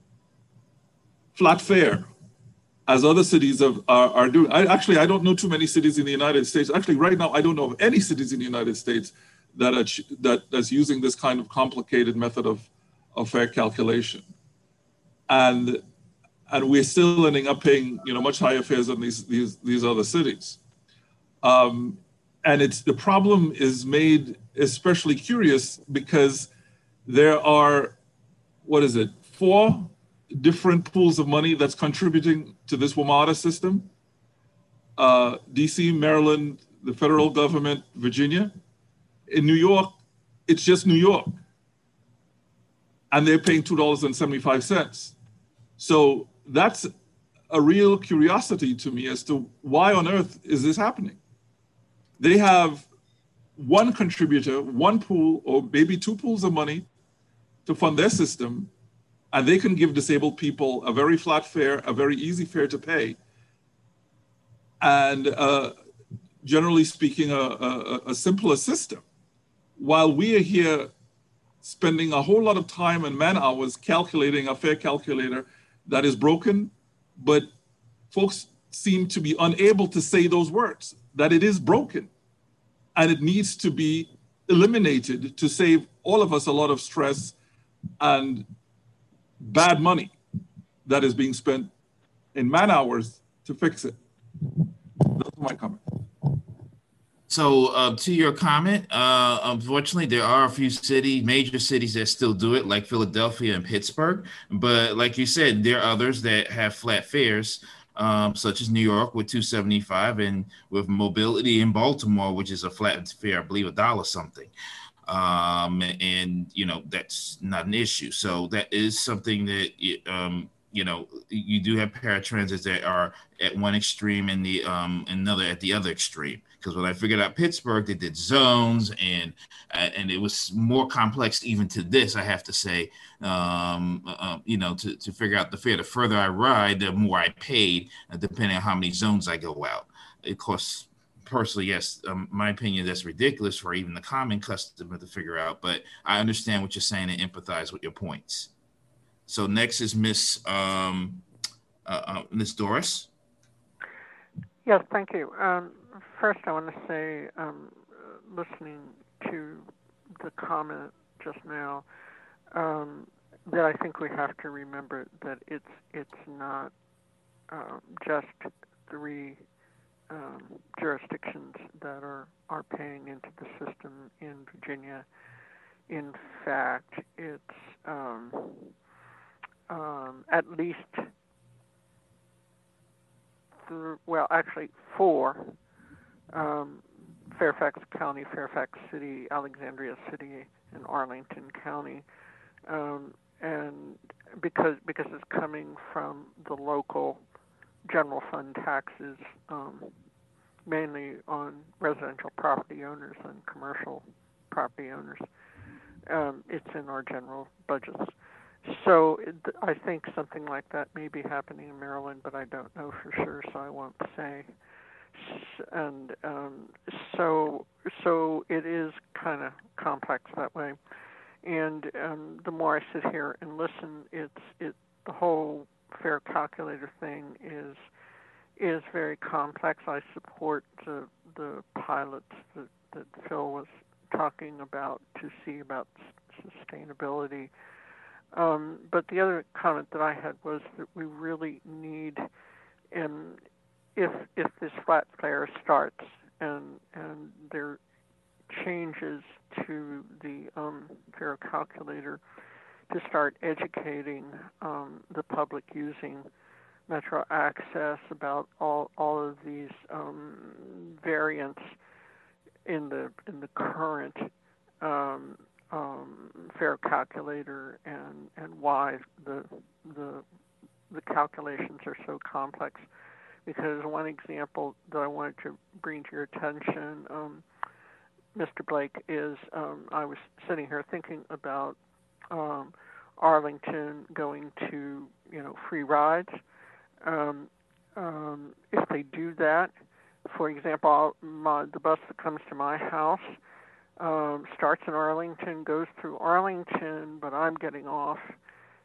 flat fare as other cities have, are, are doing. I actually, I don't know too many cities in the United States. Actually, right now, I don't know of any cities in the United States that are, that that's using this kind of complicated method of, of fare calculation. And, and we're still ending up paying, you know, much higher fares than these, these, these other cities. Um, and it's, the problem is made especially curious because there are, what is it, four different pools of money that's contributing to this WMATA system. Uh, D C, Maryland, the federal government, Virginia. In New York, it's just New York. And they're paying two dollars and seventy-five cents. So that's a real curiosity to me as to why on earth is this happening? They have one contributor, one pool, or maybe two pools of money to fund their system, and they can give disabled people a very flat fare, a very easy fare to pay. And uh, generally speaking, a, a, a simpler system. While we are here spending a whole lot of time and man hours calculating a fare calculator that is broken, but folks seem to be unable to say those words, that it is broken and it needs to be eliminated to save all of us a lot of stress and bad money that is being spent in man hours to fix it. Those are my comments. So uh, to your comment, uh, unfortunately, there are a few cities, major cities that still do it, like Philadelphia and Pittsburgh. But like you said, there are others that have flat fares, um, such as New York with two seventy-five, and with Mobility in Baltimore, which is a flat fare, I believe, a dollar something. Um, and, you know, that's not an issue. So that is something that, um, you know, you do have paratransits that are at one extreme and the um, another at the other extreme. Because when I figured out Pittsburgh, they did zones, and uh, and it was more complex even to this, I have to say, um, uh, you know, to, to figure out the fare. The further I ride, the more I paid, uh, depending on how many zones I go out. Of course, personally, yes, um, my opinion, that's ridiculous for even the common customer to figure out. But I understand what you're saying and empathize with your points. So next is Miss um, uh, uh, Miss Doris. Yes, thank you. Um, first, I want to say, um, listening to the comment just now, um, that I think we have to remember that it's it's not um, just three um, jurisdictions that are, are paying into the system in Virginia. In fact, it's um, um, at least Th- well, actually four, um, Fairfax County, Fairfax City, Alexandria City, and Arlington County, um, and because because it's coming from the local general fund taxes, um, mainly on residential property owners and commercial property owners. Um, it's in our general budgets. So it, I think something like that may be happening in Maryland, but I don't know for sure, so I won't say. And um, so, so it is kind of complex that way. And um, the more I sit here and listen, it's it the whole fare calculator thing is is very complex. I support the the pilots that, that Phil was talking about to see about sustainability. Um, but the other comment that I had was that we really need, um, if if this flat fare starts and and there changes to the um, fare calculator, to start educating um, the public using Metro Access about all all of these um, variants in the in the current um, Um, fare calculator and, and why the, the the calculations are so complex. Because one example that I wanted to bring to your attention, um, Mister Blake, is um, I was sitting here thinking about um, Arlington going to you know free rides. Um, um, if they do that, for example, my, the bus that comes to my house Um, starts in Arlington, goes through Arlington, but I'm getting off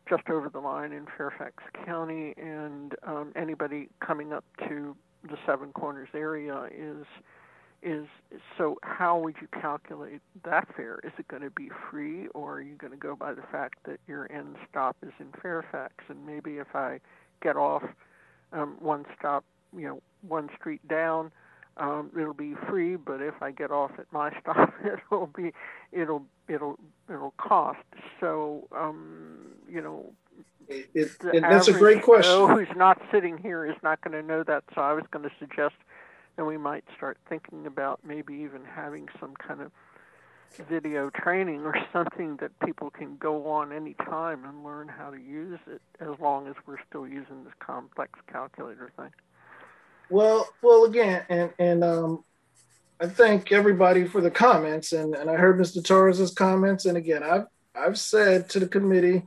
just over the line in Fairfax County, and um, anybody coming up to the Seven Corners area is is so how would you calculate that fare? Is it going to be free, or are you going to go by the fact that your end stop is in Fairfax, and maybe if I get off um, one stop, you know, one street down, um, it'll be free, but if I get off at my stop, it'll be it'll it'll it'll cost. So um, you know, it, it, it, that's a great question. Joe who's not sitting here is not going to know that. So I was going to suggest that we might start thinking about maybe even having some kind of video training or something that people can go on any time and learn how to use it, as long as we're still using this complex calculator thing. Well, well, again, and and um, I thank everybody for the comments, and, and I heard Mister Torres's comments, and again, I've I've said to the committee,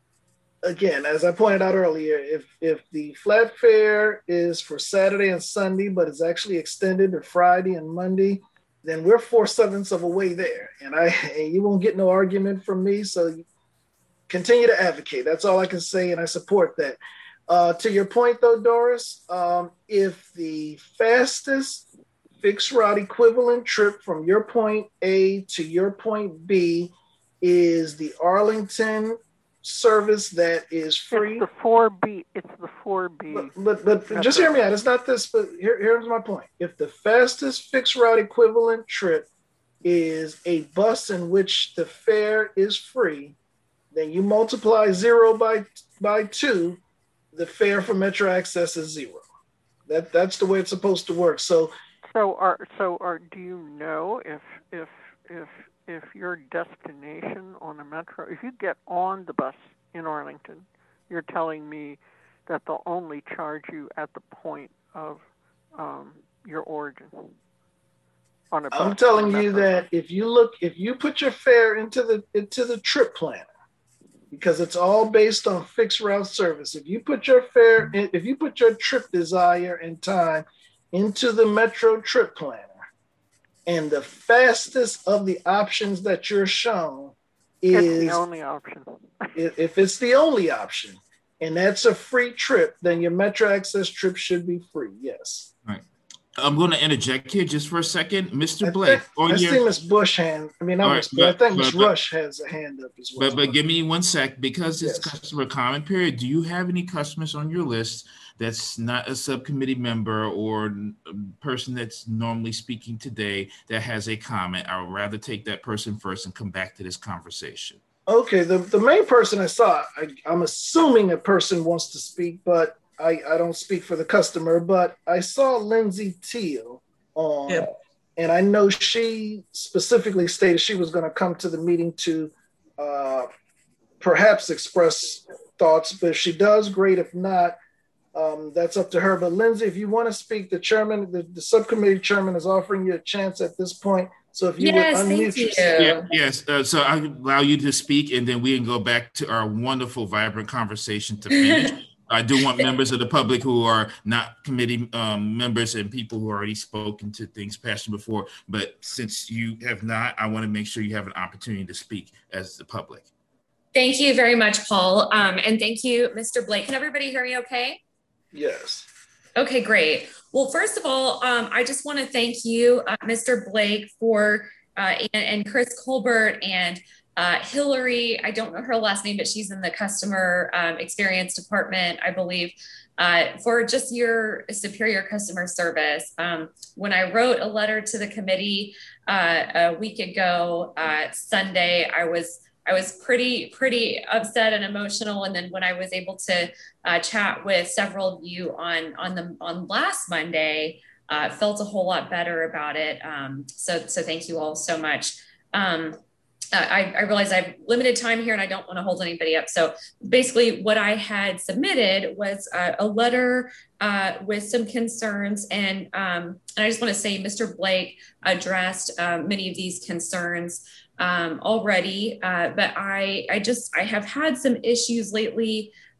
again, as I pointed out earlier, if if the flat fare is for Saturday and Sunday, but it's actually extended to Friday and Monday, then we're four sevenths of a way there, and I and you won't get no argument from me. So continue to advocate. That's all I can say, and I support that. Uh, to your point, though, Doris, um, if the fastest fixed route equivalent trip from your point A to your point B is the Arlington service that is free. It's the four B. It's the four B. But, but, but just hear me out. It's not this, but here, here's my point. If the fastest fixed route equivalent trip is a bus in which the fare is free, then you multiply zero by by two, the fare for Metro Access is zero. That that's the way it's supposed to work. So, so are so are. Do you know if if if if your destination on a Metro, if you get on the bus in Arlington, you're telling me that they'll only charge you at the point of um, your origin on a bus? I'm telling you that if you look, if you put your fare into the into the trip planner, because it's all based on fixed route service. If you put your fare, if you put your trip desire and time into the Metro trip planner, and the fastest of the options that you're shown is it's the only option. If it's the only option, and that's a free trip, then your Metro Access trip should be free. Yes. All right. I'm going to interject here just for a second, Mister I Blake. think, on I your... see Miss Bush hand. I mean, not All Miss right, Bush. but, I think Miss but, Rush has a hand up as well. But but give me one sec, because it's Yes. customer comment period. Do you have any customers on your list that's not a subcommittee member or a person that's normally speaking today that has a comment? I would rather take that person first and come back to this conversation. Okay, the, the main person I saw, I, I'm assuming a person wants to speak, but I, I don't speak for the customer, but I saw Lindsay Teal on, Yep. and I know she specifically stated she was going to come to the meeting to uh, perhaps express thoughts, but if she does, great. If not, um, that's up to her. But Lindsay, if you want to speak, the chairman, the, the subcommittee chairman is offering you a chance at this point. So if you Yes, would thank unmute you. yourself. Yeah, yes. Uh, so I allow you to speak, and then we can go back to our wonderful, vibrant conversation to finish. I do want members of the public who are not committee um, members and people who already spoken to things past you before. But since you have not, I want to make sure you have an opportunity to speak as the public. Thank you very much, Paul. Um, and thank you, Mister Blake. Can everybody hear me okay? Yes. Okay, great. Well, first of all, um, I just want to thank you, uh, Mister Blake, for uh, and, and Chris Colbert and uh, Hillary. I don't know her last name, but she's in the customer um, experience department, I believe, uh, for just your superior customer service. Um, when I wrote a letter to the committee uh, a week ago, uh, Sunday, I was I was pretty, pretty upset and emotional. And then when I was able to uh, chat with several of you on, on the, on last Monday, uh, felt a whole lot better about it. Um, so, so thank you all so much. Um, I, I realize I have limited time here and I don't want to hold anybody up. So basically what I had submitted was uh, a letter uh, with some concerns. And, um, and I just want to say Mister Blake addressed uh, many of these concerns um, already, uh, but I, I just, I have had some issues lately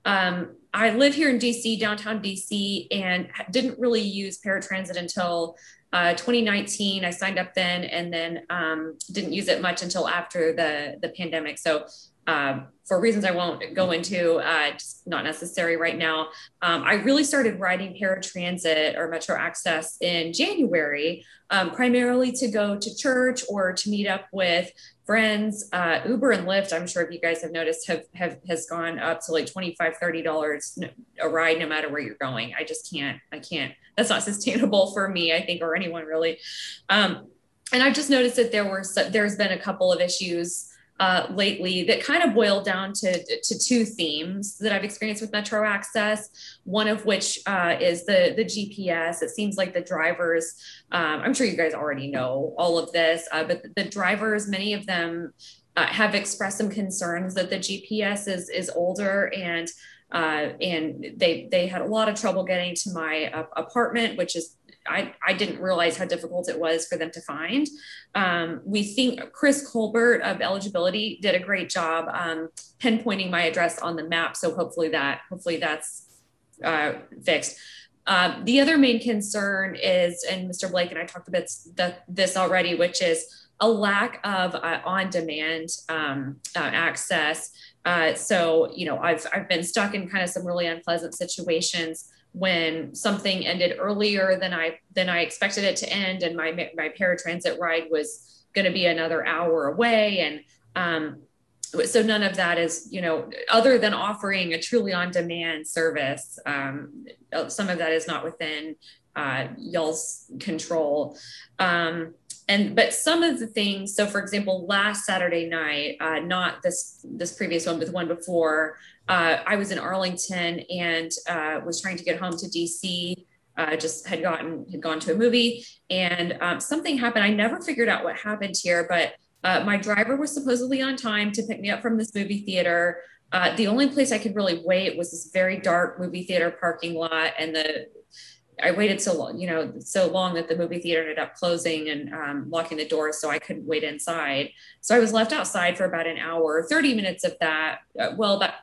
Um, I live here in D C, downtown D C, and didn't really use paratransit until uh, twenty nineteen. I signed up then, and then um, didn't use it much until after the, the pandemic. So uh, for reasons I won't go into, uh, just not necessary right now, um, I really started riding paratransit or Metro Access in January, um, primarily to go to church or to meet up with friends. uh, Uber and Lyft, I'm sure if you guys have noticed, have, have has gone up to like twenty-five, thirty dollars a ride, no matter where you're going. I just can't, I can't, that's not sustainable for me, I think, or anyone really. Um, and I've just noticed that there were, there's been a couple of issues uh, lately that kind of boil down to, to two themes that I've experienced with Metro Access. One of which uh, is the, the G P S. It seems like the drivers, um, I'm sure you guys already know all of this, uh, but the drivers, many of them uh, have expressed some concerns that the G P S is, is older, and uh, and they, they had a lot of trouble getting to my uh, apartment, which is, I, I didn't realize how difficult it was for them to find. Um, we think Chris Colbert of Eligibility did a great job um, pinpointing my address on the map. So hopefully that, hopefully that's uh, fixed. Uh, the other main concern is, and Mister Blake and I talked about this already, which is a lack of uh, on-demand um, uh, access. Uh, so, you know, I've, I've been stuck in kind of some really unpleasant situations when something ended earlier than I than I expected it to end, and my my paratransit ride was going to be another hour away, and um, so none of that is, you know, other than offering a truly on-demand service. Um, some of that is not within uh, y'all's control. Um, And, but some of the things, so for example, last Saturday night, uh, not this, this previous one, but the one before, uh, I was in Arlington and uh, was trying to get home to D C, uh, just had gotten, had gone to a movie, and um, something happened. I never figured out what happened here, but uh, my driver was supposedly on time to pick me up from this movie theater. Uh, the only place I could really wait was this very dark movie theater parking lot, and the I waited so long, you know, so long that the movie theater ended up closing and um, locking the doors, so I couldn't wait inside. So I was left outside for about an hour, thirty minutes of that. Uh, well, about,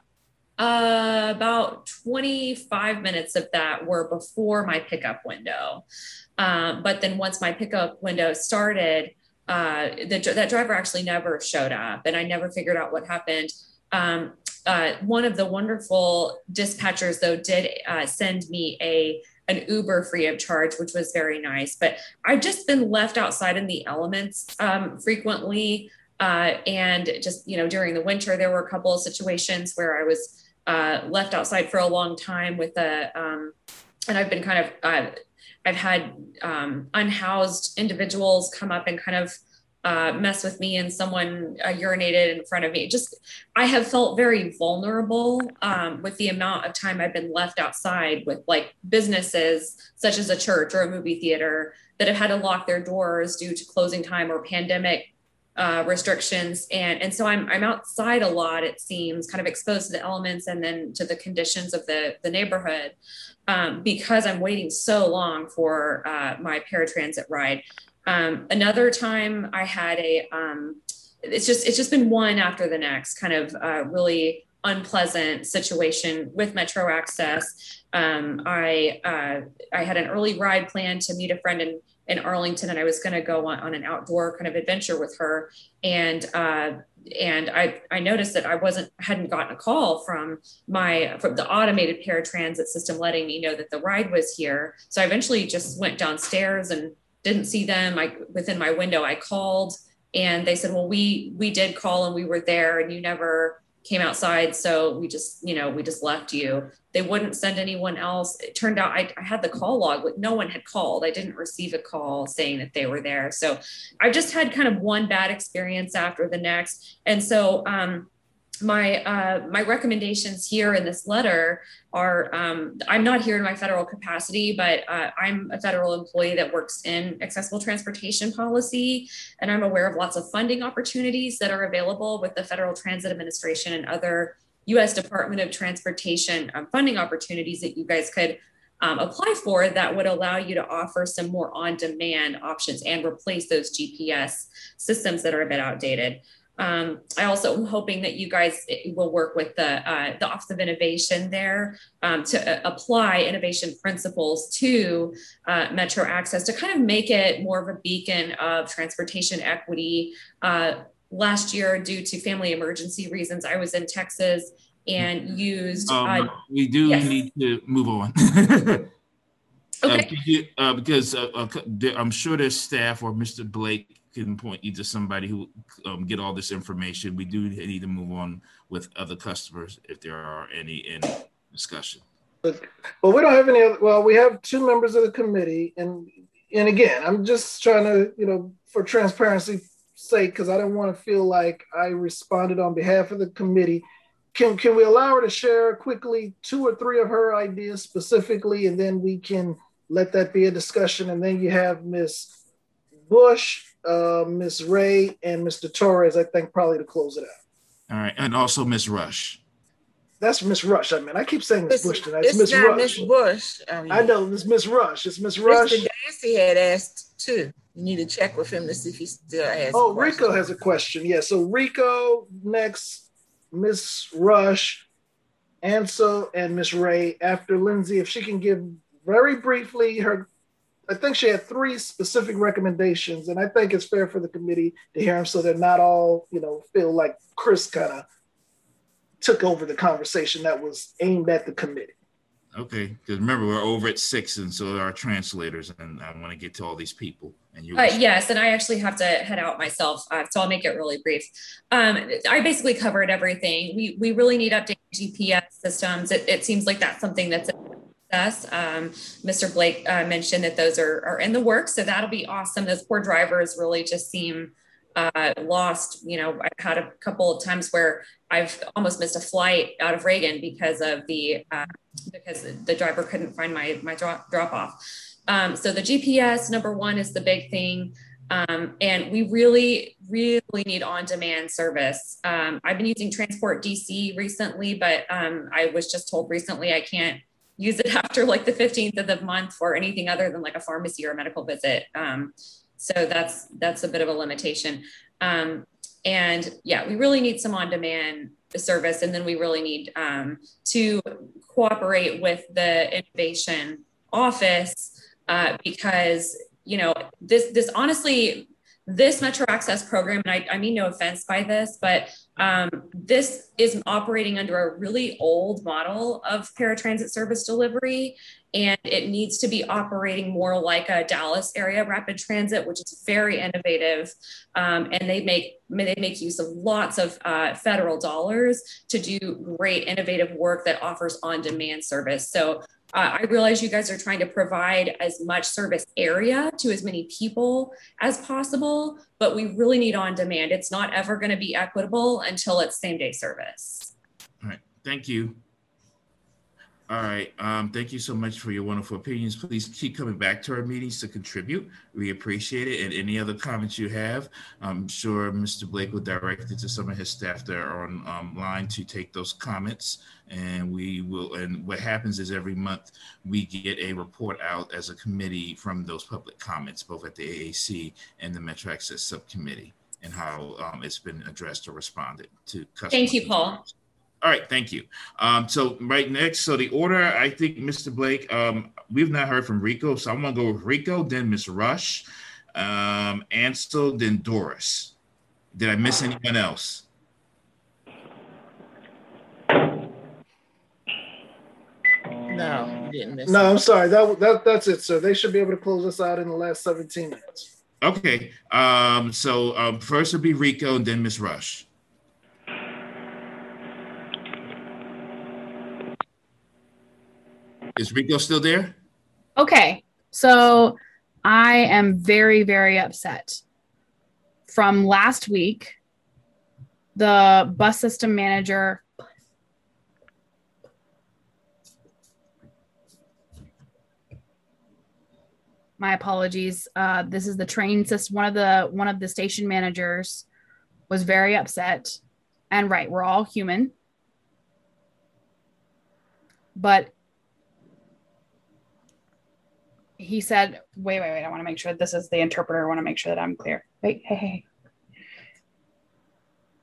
uh, about twenty-five minutes of that were before my pickup window. Um, but then once my pickup window started, uh, the, that driver actually never showed up, and I never figured out what happened. Um, uh, one of the wonderful dispatchers, though, did uh, send me a an Uber free of charge, which was very nice. But I've just been left outside in the elements um, frequently. Uh, and just, you know, during the winter, there were a couple of situations where I was uh, left outside for a long time with a, um, and I've been kind of, uh, I've had um, unhoused individuals come up and kind of uh, mess with me, and someone uh, urinated in front of me. Just, I have felt very vulnerable um, with the amount of time I've been left outside with like businesses such as a church or a movie theater that have had to lock their doors due to closing time or pandemic uh, restrictions. And, and so I'm, I'm outside a lot, it seems, kind of exposed to the elements and then to the conditions of the, the neighborhood um, because I'm waiting so long for uh, my paratransit ride. Um, another time I had a, um, it's just, it's just been one after the next kind of uh, really unpleasant situation with Metro Access. Um, I, uh, I had an early ride plan to meet a friend in, in Arlington, and I was going to go on, on an outdoor kind of adventure with her. And, uh, and I, I noticed that I wasn't, hadn't gotten a call from my, from the automated paratransit system letting me know that the ride was here. So I eventually just went downstairs and didn't see them. I, within my window, I called, and they said, well, we, we did call and we were there and you never came outside. So we just, you know, we just left you. They wouldn't send anyone else. It turned out I, I had the call log, but no one had called. I didn't receive a call saying that they were there. So I just had kind of one bad experience after the next. And so, um, My uh, my recommendations here in this letter are, um, I'm not here in my federal capacity, but uh, I'm a federal employee that works in accessible transportation policy, and I'm aware of lots of funding opportunities that are available with the Federal Transit Administration and other U S Department of Transportation um, funding opportunities that you guys could um, apply for that would allow you to offer some more on-demand options and replace those G P S systems that are a bit outdated. Um, I also am hoping that you guys will work with the, uh, the Office of Innovation there um, to uh, apply innovation principles to uh, Metro Access to kind of make it more of a beacon of transportation equity. Uh, last year, due to family emergency reasons, I was in Texas and used- um, uh, We do yes. need to move on. Okay. Uh, you, uh, because uh, uh, I'm sure there's staff or Mister Blake can point you to somebody who um, get all this information. We do need to move on with other customers if there are any in discussion. But, well, we don't have any other, well, we have two members of the committee. And, and again, I'm just trying to, you know, for transparency's sake, because I don't want to feel like I responded on behalf of the committee. Can, can we allow her to share quickly two or three of her ideas specifically, and then we can let that be a discussion. And then you have Miz Bush, uh, Miz Ray, and Mister Torres, I think, probably to close it out. All right. And also Miz Rush. That's Miz Rush. I mean, I keep saying Miz Bush tonight. It's, It's Miz not Rush. Miss Bush. I, mean, I know it's Miz Rush. It's Miz Rush. Mister Dancy had asked too. You need to check with him to see if he still has. Oh, Rico has a question. Yeah. So Rico next, Miz Rush, Ansel, and Miz Ray after Lindsay. If she can give very briefly her, I think she had three specific recommendations, and I think it's fair for the committee to hear them so they're not all, you know, feel like Chris kind of took over the conversation that was aimed at the committee. Okay, because remember we're over at six, and so are our translators, and I want to get to all these people. And you, uh, yes, and I actually have to head out myself, uh, so I'll make it really brief. Um, I basically covered everything. We we really need updated G P S systems. It, it seems like that's something that's a success. Um, Mister Blake uh, mentioned that those are are in the works, so that'll be awesome. Those poor drivers really just seem uh, lost. You know, I've had a couple of times where I've almost missed a flight out of Reagan because of the uh, because the driver couldn't find my my drop drop off. Um, so the G P S number one is the big thing, um, and we really really need on-demand service. Um, I've been using Transport D C recently, but um, I was just told recently I can't use it after like the fifteenth of the month for anything other than like a pharmacy or a medical visit. Um, so that's that's a bit of a limitation. Um, And yeah, we really need some on-demand service. And then we really need um, to cooperate with the innovation office uh, because, you know, this, this honestly, this Metro Access program, and I, I mean no offense by this, but um, this is operating under a really old model of paratransit service delivery. And it needs to be operating more like a Dallas area rapid transit, which is very innovative. Um, and they make they make use of lots of uh, federal dollars to do great innovative work that offers on-demand service. So uh, I realize you guys are trying to provide as much service area to as many people as possible, but we really need on-demand. It's not ever going to be equitable until it's same-day service. All right, thank you. All right, um, thank you so much for your wonderful opinions. Please keep coming back to our meetings to contribute. We appreciate it. And any other comments you have, I'm sure Mister Blake will direct it to some of his staff that are on um, line to take those comments. And we will, and what happens is every month we get a report out as a committee from those public comments, both at the A A C and the Metro Access Subcommittee, and how um, it's been addressed or responded to customers. Thank you, Paul. All right, thank you. Um, so right next, so the order, I think, Mister Blake, um, we've not heard from Rico, so I'm gonna go with Rico, then Miz Rush, um, Ansel, then Doris. Did I miss anyone else? No, you didn't miss No, it. I'm sorry. That, that That's it, sir. They should be able to close us out in the last seventeen minutes. Okay, um, so um, first will be Rico, and then Miz Rush. Is Rico still there? Okay, so I am very, very upset. From last week, the bus system manager my apologies. Uh, this is the train system. One of the one of the station managers was very upset, and right, we're all human, but he said, wait, wait, wait, I want to make sure this is the interpreter. I want to make sure that I'm clear. Wait, hey, hey.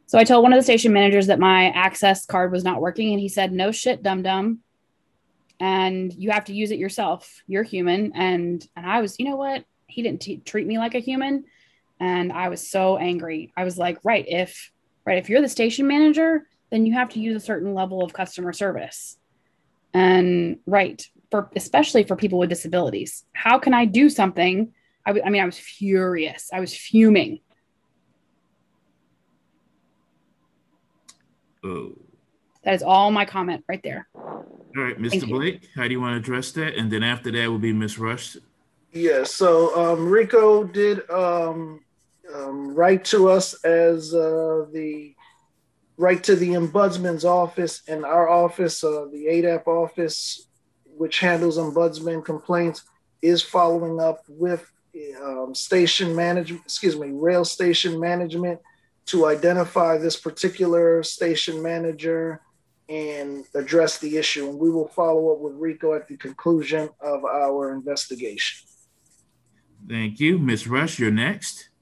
So I told one of the station managers that my access card was not working, and he said, no shit, dum dum. And you have to use it yourself. You're human. And and I was, you know what? He didn't t- treat me like a human. And I was so angry. I was like, right, if right, if you're the station manager, then you have to use a certain level of customer service. And right, for especially for people with disabilities. How can I do something? I, w- I mean, I was furious. I was fuming. Oh. That is all my comment right there. All right, Mister Blake, how do you want to address that? And then after that will be Miz Rush. Yeah, so um, Rico did um, um, write to us as uh, the write to the ombudsman's office, and our office, uh, the A D A P office, which handles ombudsman complaints, is following up with um, station management, excuse me, rail station management to identify this particular station manager and address the issue. And we will follow up with Rico at the conclusion of our investigation. Thank you. Miz Rush, you're next.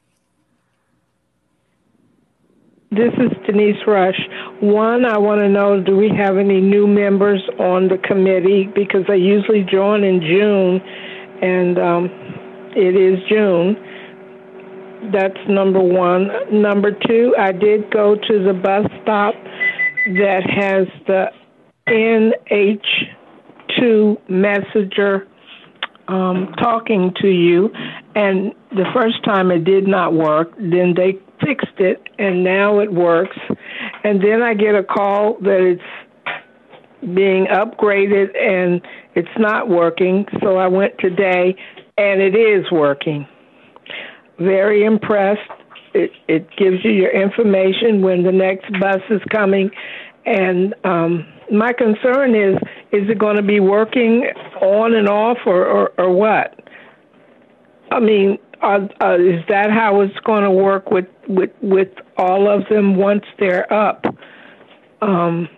This is Denise Rush. One, I want to know, do we have any new members on the committee? Because they usually join in June, and um, it is June. That's number one. Number two, I did go to the bus stop that has the N H two messenger um, talking to you. And the first time it did not work. Then they fixed it, and now it works. And then I get a call that it's being upgraded and it's not working. So I went today, and it is working. Very impressed. It, it gives you your information when the next bus is coming. And um, my concern is, is it going to be working on and off or, or, or what? I mean, are, uh, is that how it's going to work with, with, with all of them once they're up? Um,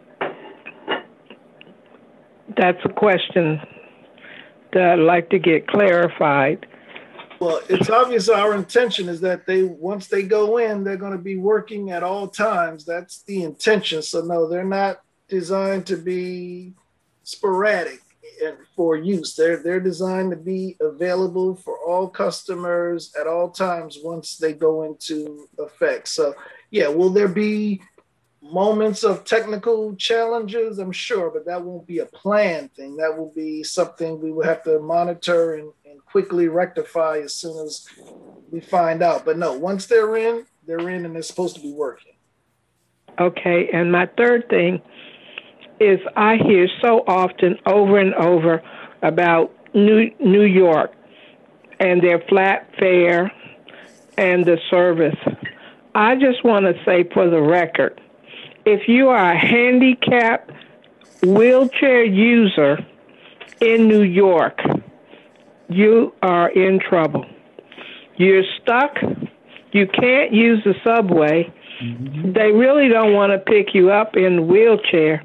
that's a question that I'd like to get clarified. Well, it's obvious our intention is that they, once they go in, they're going to be working at all times. That's the intention. So no, they're not designed to be sporadic and for use. They're, they're designed to be available for all customers at all times once they go into effect. So yeah, will there be moments of technical challenges? I'm sure, but that won't be a planned thing. That will be something we will have to monitor and, and quickly rectify as soon as we find out. But no, once they're in, they're in and they're supposed to be working. Okay, and my third thing is I hear so often over and over about New, New York and their flat fare and the service. I just want to say for the record, if you are a handicapped wheelchair user in New York, you are in trouble. You're stuck. You can't use the subway. Mm-hmm. They really don't want to pick you up in a wheelchair.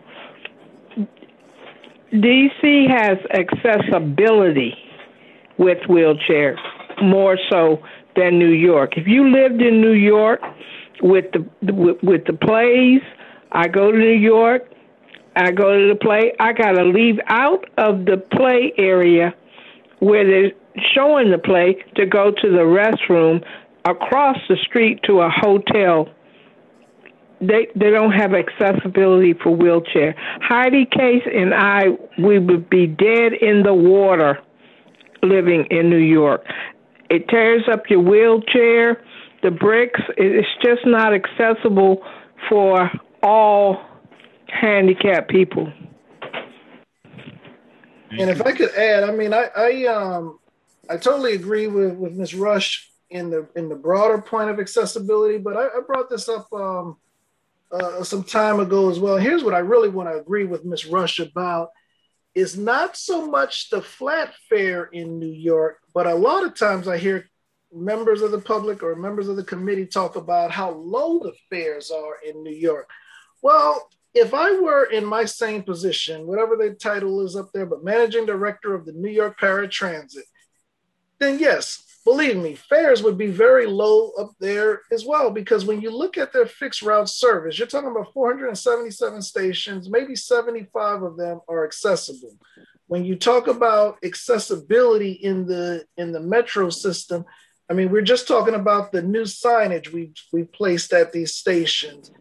D C has accessibility with wheelchairs more so than New York. If you lived in New York with the with, with the plays, I go to New York, I go to the play, I got to leave out of the play area where they're showing the play to go to the restroom across the street to a hotel. They they don't have accessibility for wheelchair. Heidi Case and I, we would be dead in the water living in New York. It tears up your wheelchair, the bricks. It's just not accessible for all handicapped people. And if I could add, I mean, I I um I totally agree with with Miz Rush in the in the broader point of accessibility, but I, I brought this up um uh, some time ago as well. Here's what I really want to agree with Miz Rush about is not so much the flat fare in New York, but a lot of times I hear members of the public or members of the committee talk about how low the fares are in New York. Well, if I were in my same position, whatever the title is up there, but managing director of the New York Paratransit, then yes, believe me, fares would be very low up there as well, because when you look at their fixed route service, you're talking about four hundred seventy-seven stations, maybe seventy-five of them are accessible. When you talk about accessibility in the in the metro system, I mean, we're just talking about the new signage we we placed at these stations.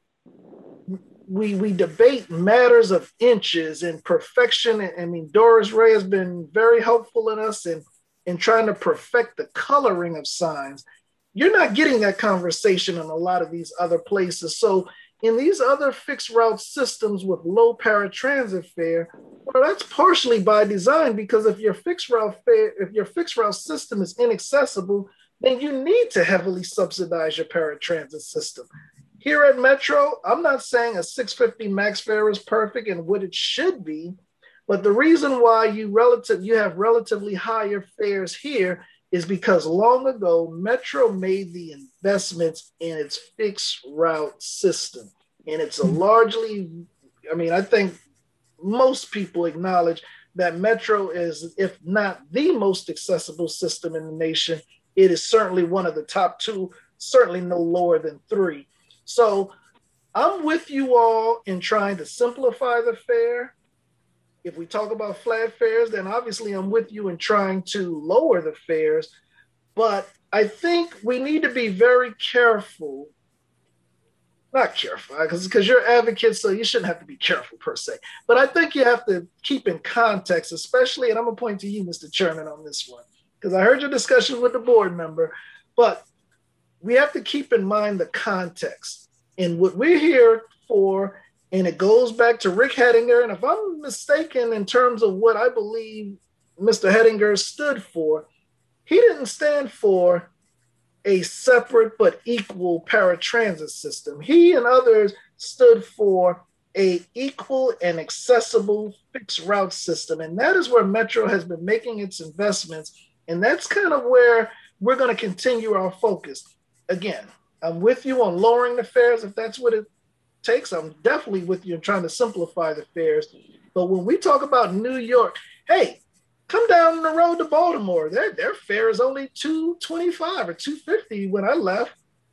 We we debate matters of inches and perfection. I mean, Doris Ray has been very helpful in us in, in trying to perfect the coloring of signs. You're not getting that conversation in a lot of these other places. So in these other fixed route systems with low paratransit fare, well, that's partially by design, because if your fixed route fare, if your fixed route system is inaccessible, then you need to heavily subsidize your paratransit system. Here at Metro, I'm not saying a six fifty max fare is perfect and what it should be, but the reason why you relative you have relatively higher fares here is because long ago, Metro made the investments in its fixed route system. And it's a largely, I mean, I think most people acknowledge that Metro is, if not the most accessible system in the nation, it is certainly one of the top two, certainly no lower than three. So I'm with you all in trying to simplify the fare. If we talk about flat fares, then obviously I'm with you in trying to lower the fares. But I think we need to be very careful, not careful, because you're advocates, so you shouldn't have to be careful per se. But I think you have to keep in context, especially, and I'm going to point to you, Mister Chairman, on this one, because I heard your discussion with the board member, but we have to keep in mind the context and what we're here for. And it goes back to Rick Hettinger. And if I'm mistaken in terms of what I believe Mister Hettinger stood for, he didn't stand for a separate but equal paratransit system. He and others stood for a equal and accessible fixed route system. And that is where Metro has been making its investments. And that's kind of where we're going to continue our focus. Again, I'm with you on lowering the fares if that's what it takes. I'm definitely with you in trying to simplify the fares. But when we talk about New York, hey, come down the road to Baltimore. Their, their fare is only two twenty-five or two fifty when I left.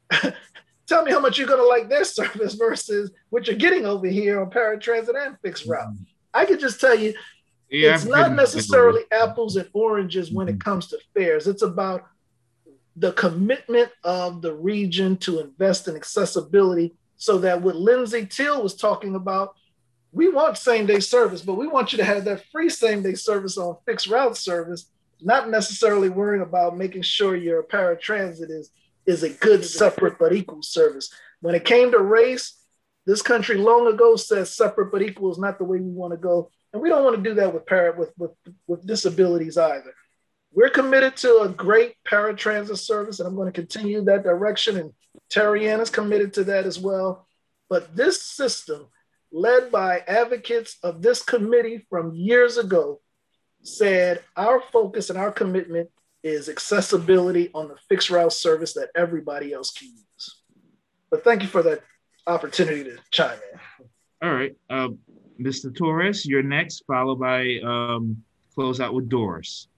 Tell me how much you're going to like their service versus what you're getting over here on paratransit and fixed route. I could just tell you, yeah, it's not necessarily apples and oranges when it comes to fares. It's about the commitment of the region to invest in accessibility, so that what Lindsay Till was talking about, we want same-day service, but we want you to have that free same-day service on fixed route service, not necessarily worrying about making sure your paratransit is, is a good, separate, but equal service. When it came to race, this country long ago said separate but equal is not the way we want to go. And we don't want to do that with, para, with, with, with disabilities either. We're committed to a great paratransit service, and I'm going to continue that direction. And Terry Ann is committed to that as well. But this system, led by advocates of this committee from years ago, said our focus and our commitment is accessibility on the fixed route service that everybody else can use. But thank you for that opportunity to chime in. All right. Uh, Mister Torres, you're next, followed by um, close out with Doris.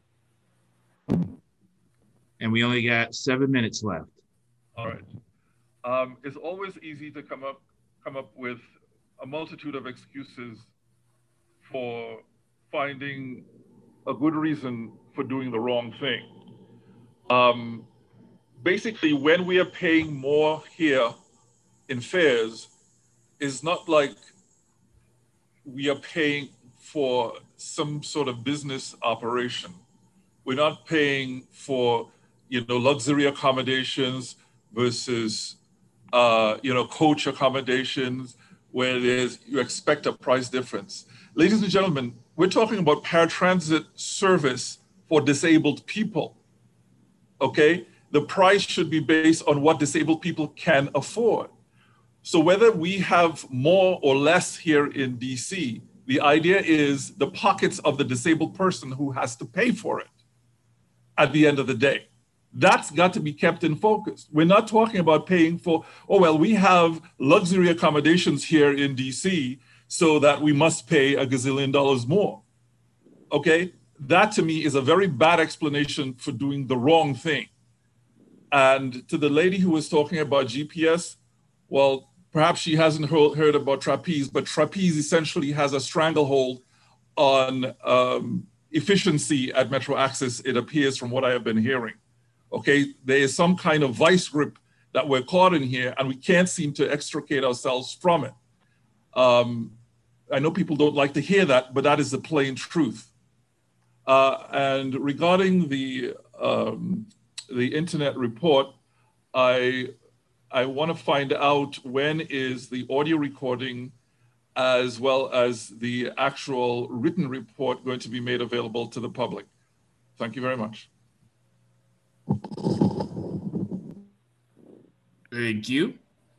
And we only got seven minutes left. All right. Um, it's always easy to come up come up with a multitude of excuses for finding a good reason for doing the wrong thing. Um, basically, when we are paying more here in fares, it's not like we are paying for some sort of business operation. We're not paying for, you know, luxury accommodations versus, uh, you know, coach accommodations where there's, you expect a price difference. Ladies and gentlemen, we're talking about paratransit service for disabled people, okay? The price should be based on what disabled people can afford. So whether we have more or less here in D C, the idea is the pockets of the disabled person who has to pay for it at the end of the day. That's got to be kept in focus. We're not talking about paying for, oh, well, we have luxury accommodations here in D C, so that we must pay a gazillion dollars more, okay? That to me is a very bad explanation for doing the wrong thing. And to the lady who was talking about G P S, well, perhaps she hasn't heard, heard about trapeze, but trapeze essentially has a stranglehold on um, efficiency at Metro Access, it appears from what I have been hearing. Okay, there is some kind of vice grip that we're caught in here and we can't seem to extricate ourselves from it. Um, I know people don't like to hear that, but that is the plain truth. Uh, and regarding the, um, the internet report, I, I want to find out when is the audio recording as well as the actual written report going to be made available to the public. Thank you very much. Thank you.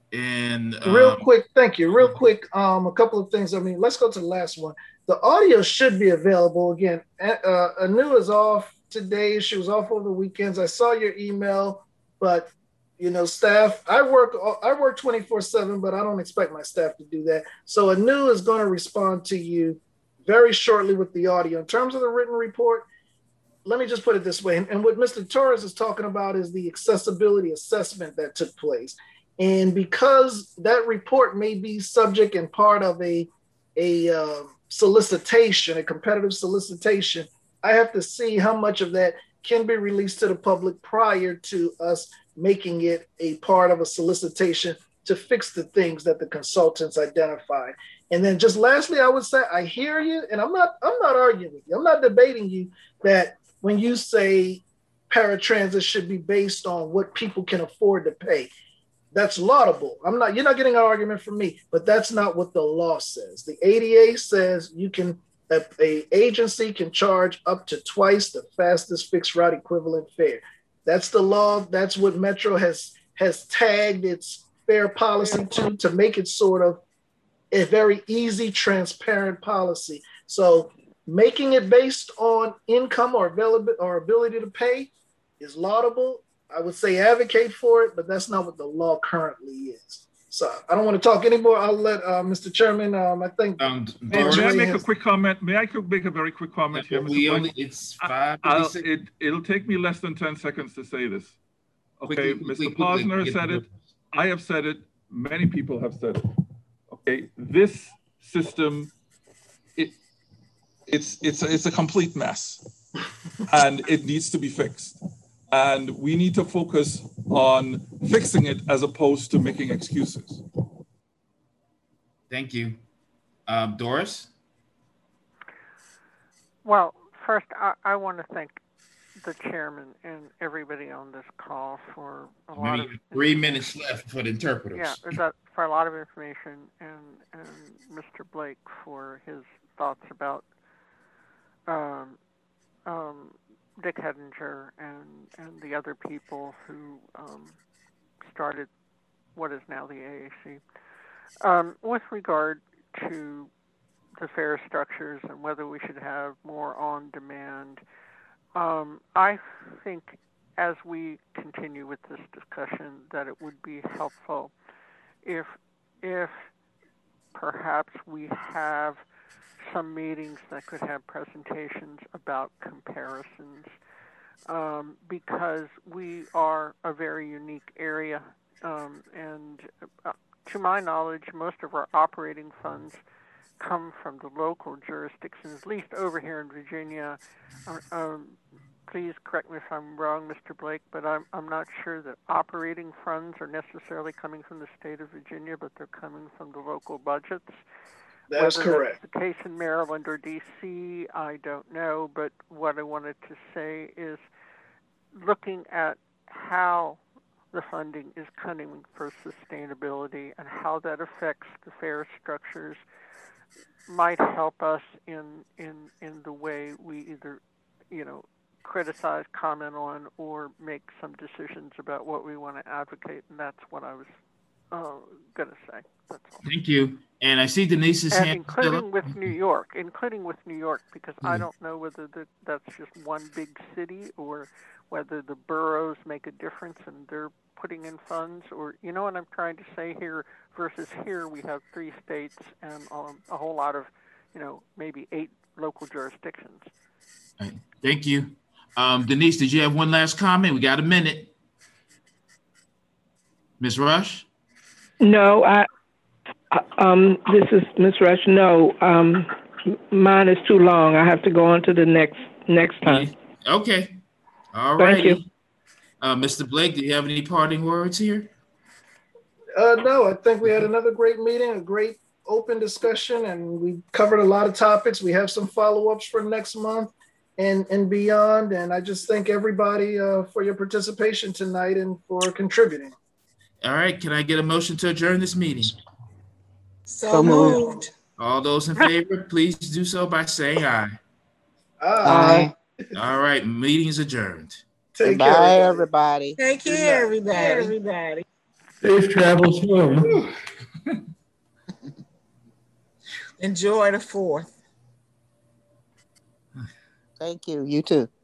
And um, real quick, thank you. Real quick, um, a couple of things. I mean, let's go to the last one. The audio should be available again. Uh, Anu is off today. She was off over the weekends. I saw your email, but you know, staff. I work. I work twenty-four seven, but I don't expect my staff to do that. So Anu is going to respond to you very shortly with the audio. In terms of the written report, let me just put it this way. And, and what Mister Torres is talking about is the accessibility assessment that took place. And because that report may be subject and part of a, a uh, solicitation, a competitive solicitation, I have to see how much of that can be released to the public prior to us making it a part of a solicitation to fix the things that the consultants identified. And then just lastly, I would say, I hear you, and I'm not, I'm not arguing with you. I'm not debating you that when you say paratransit should be based on what people can afford to pay, that's laudable. I'm not, you're not getting an argument from me, but that's not what the law says. The A D A says you can, a, a agency can charge up to twice the fastest fixed route equivalent fare. That's the law. That's what Metro has, has tagged its fare policy to, to make it sort of a very easy, transparent policy. So making it based on income or availability or ability to pay is laudable. I would say advocate for it, but that's not what the law currently is. So I don't want to talk anymore. I'll let uh, Mister Chairman. Um, I think. Um, may, may I make has... a quick comment? May I make a very quick comment here, Mister We only, it's five. I, it, it'll take me less than ten seconds to say this. Okay, quickly, Mister Quickly, Posner quickly, said it. I have said it. Many people have said it. Okay, this system, it, it's it's it's a complete mess, and it needs to be fixed. And we need to focus on fixing it as opposed to making excuses. Thank you. Um, Doris? Well, first, I, I want to thank the chairman and everybody on this call for a lot Maybe of... Three minutes left for the interpreters. Yeah, that, for a lot of information, and, and Mister Blake for his thoughts about um, um, Dick Hedinger and, and the other people who um, started what is now the A A C. Um, with regard to the fare structures and whether we should have more on demand, um, I think as we continue with this discussion that it would be helpful if, if perhaps we have some meetings that could have presentations about comparisons, um, because we are a very unique area. Um, and uh, to my knowledge, most of our operating funds come from the local jurisdictions, at least over here in Virginia. Uh, um, please correct me if I'm wrong, Mister Blake, but I'm, I'm not sure that operating funds are necessarily coming from the state of Virginia, but they're coming from the local budgets. That's Whether correct. That's the case in Maryland or D C, I don't know. But what I wanted to say is looking at how the funding is coming for sustainability and how that affects the fare structures might help us in in in the way we either, you know, criticize, comment on, or make some decisions about what we want to advocate. And that's what I was uh, going to say. That's all. Thank you. And I see Denise's and hand. including with New York, including with New York, because mm. I don't know whether the, that's just one big city or whether the boroughs make a difference and they're putting in funds, or, you know what I'm trying to say here, versus here we have three states and um, a whole lot of, you know, maybe eight local jurisdictions. Right. Thank you. Um, Denise, did you have one last comment? We got a minute. Miz Rush? No, I, um, this is Miz Rush. No, um, mine is too long. I have to go on to the next, next time. Okay. All Thank righty. you. Uh, Mister Blake, do you have any parting words here? Uh, no, I think we had another great meeting, a great open discussion, and we covered a lot of topics. We have some follow-ups for next month and, and beyond. And I just thank everybody uh, for your participation tonight and for contributing. All right. Can I get a motion to adjourn this meeting? So, so moved. All those in favor, please do so by saying aye. Aye. All right. Meeting is adjourned. Take Bye, care, everybody. Take care, everybody. Everybody. Safe travels home. Enjoy the fourth. Thank you. You too.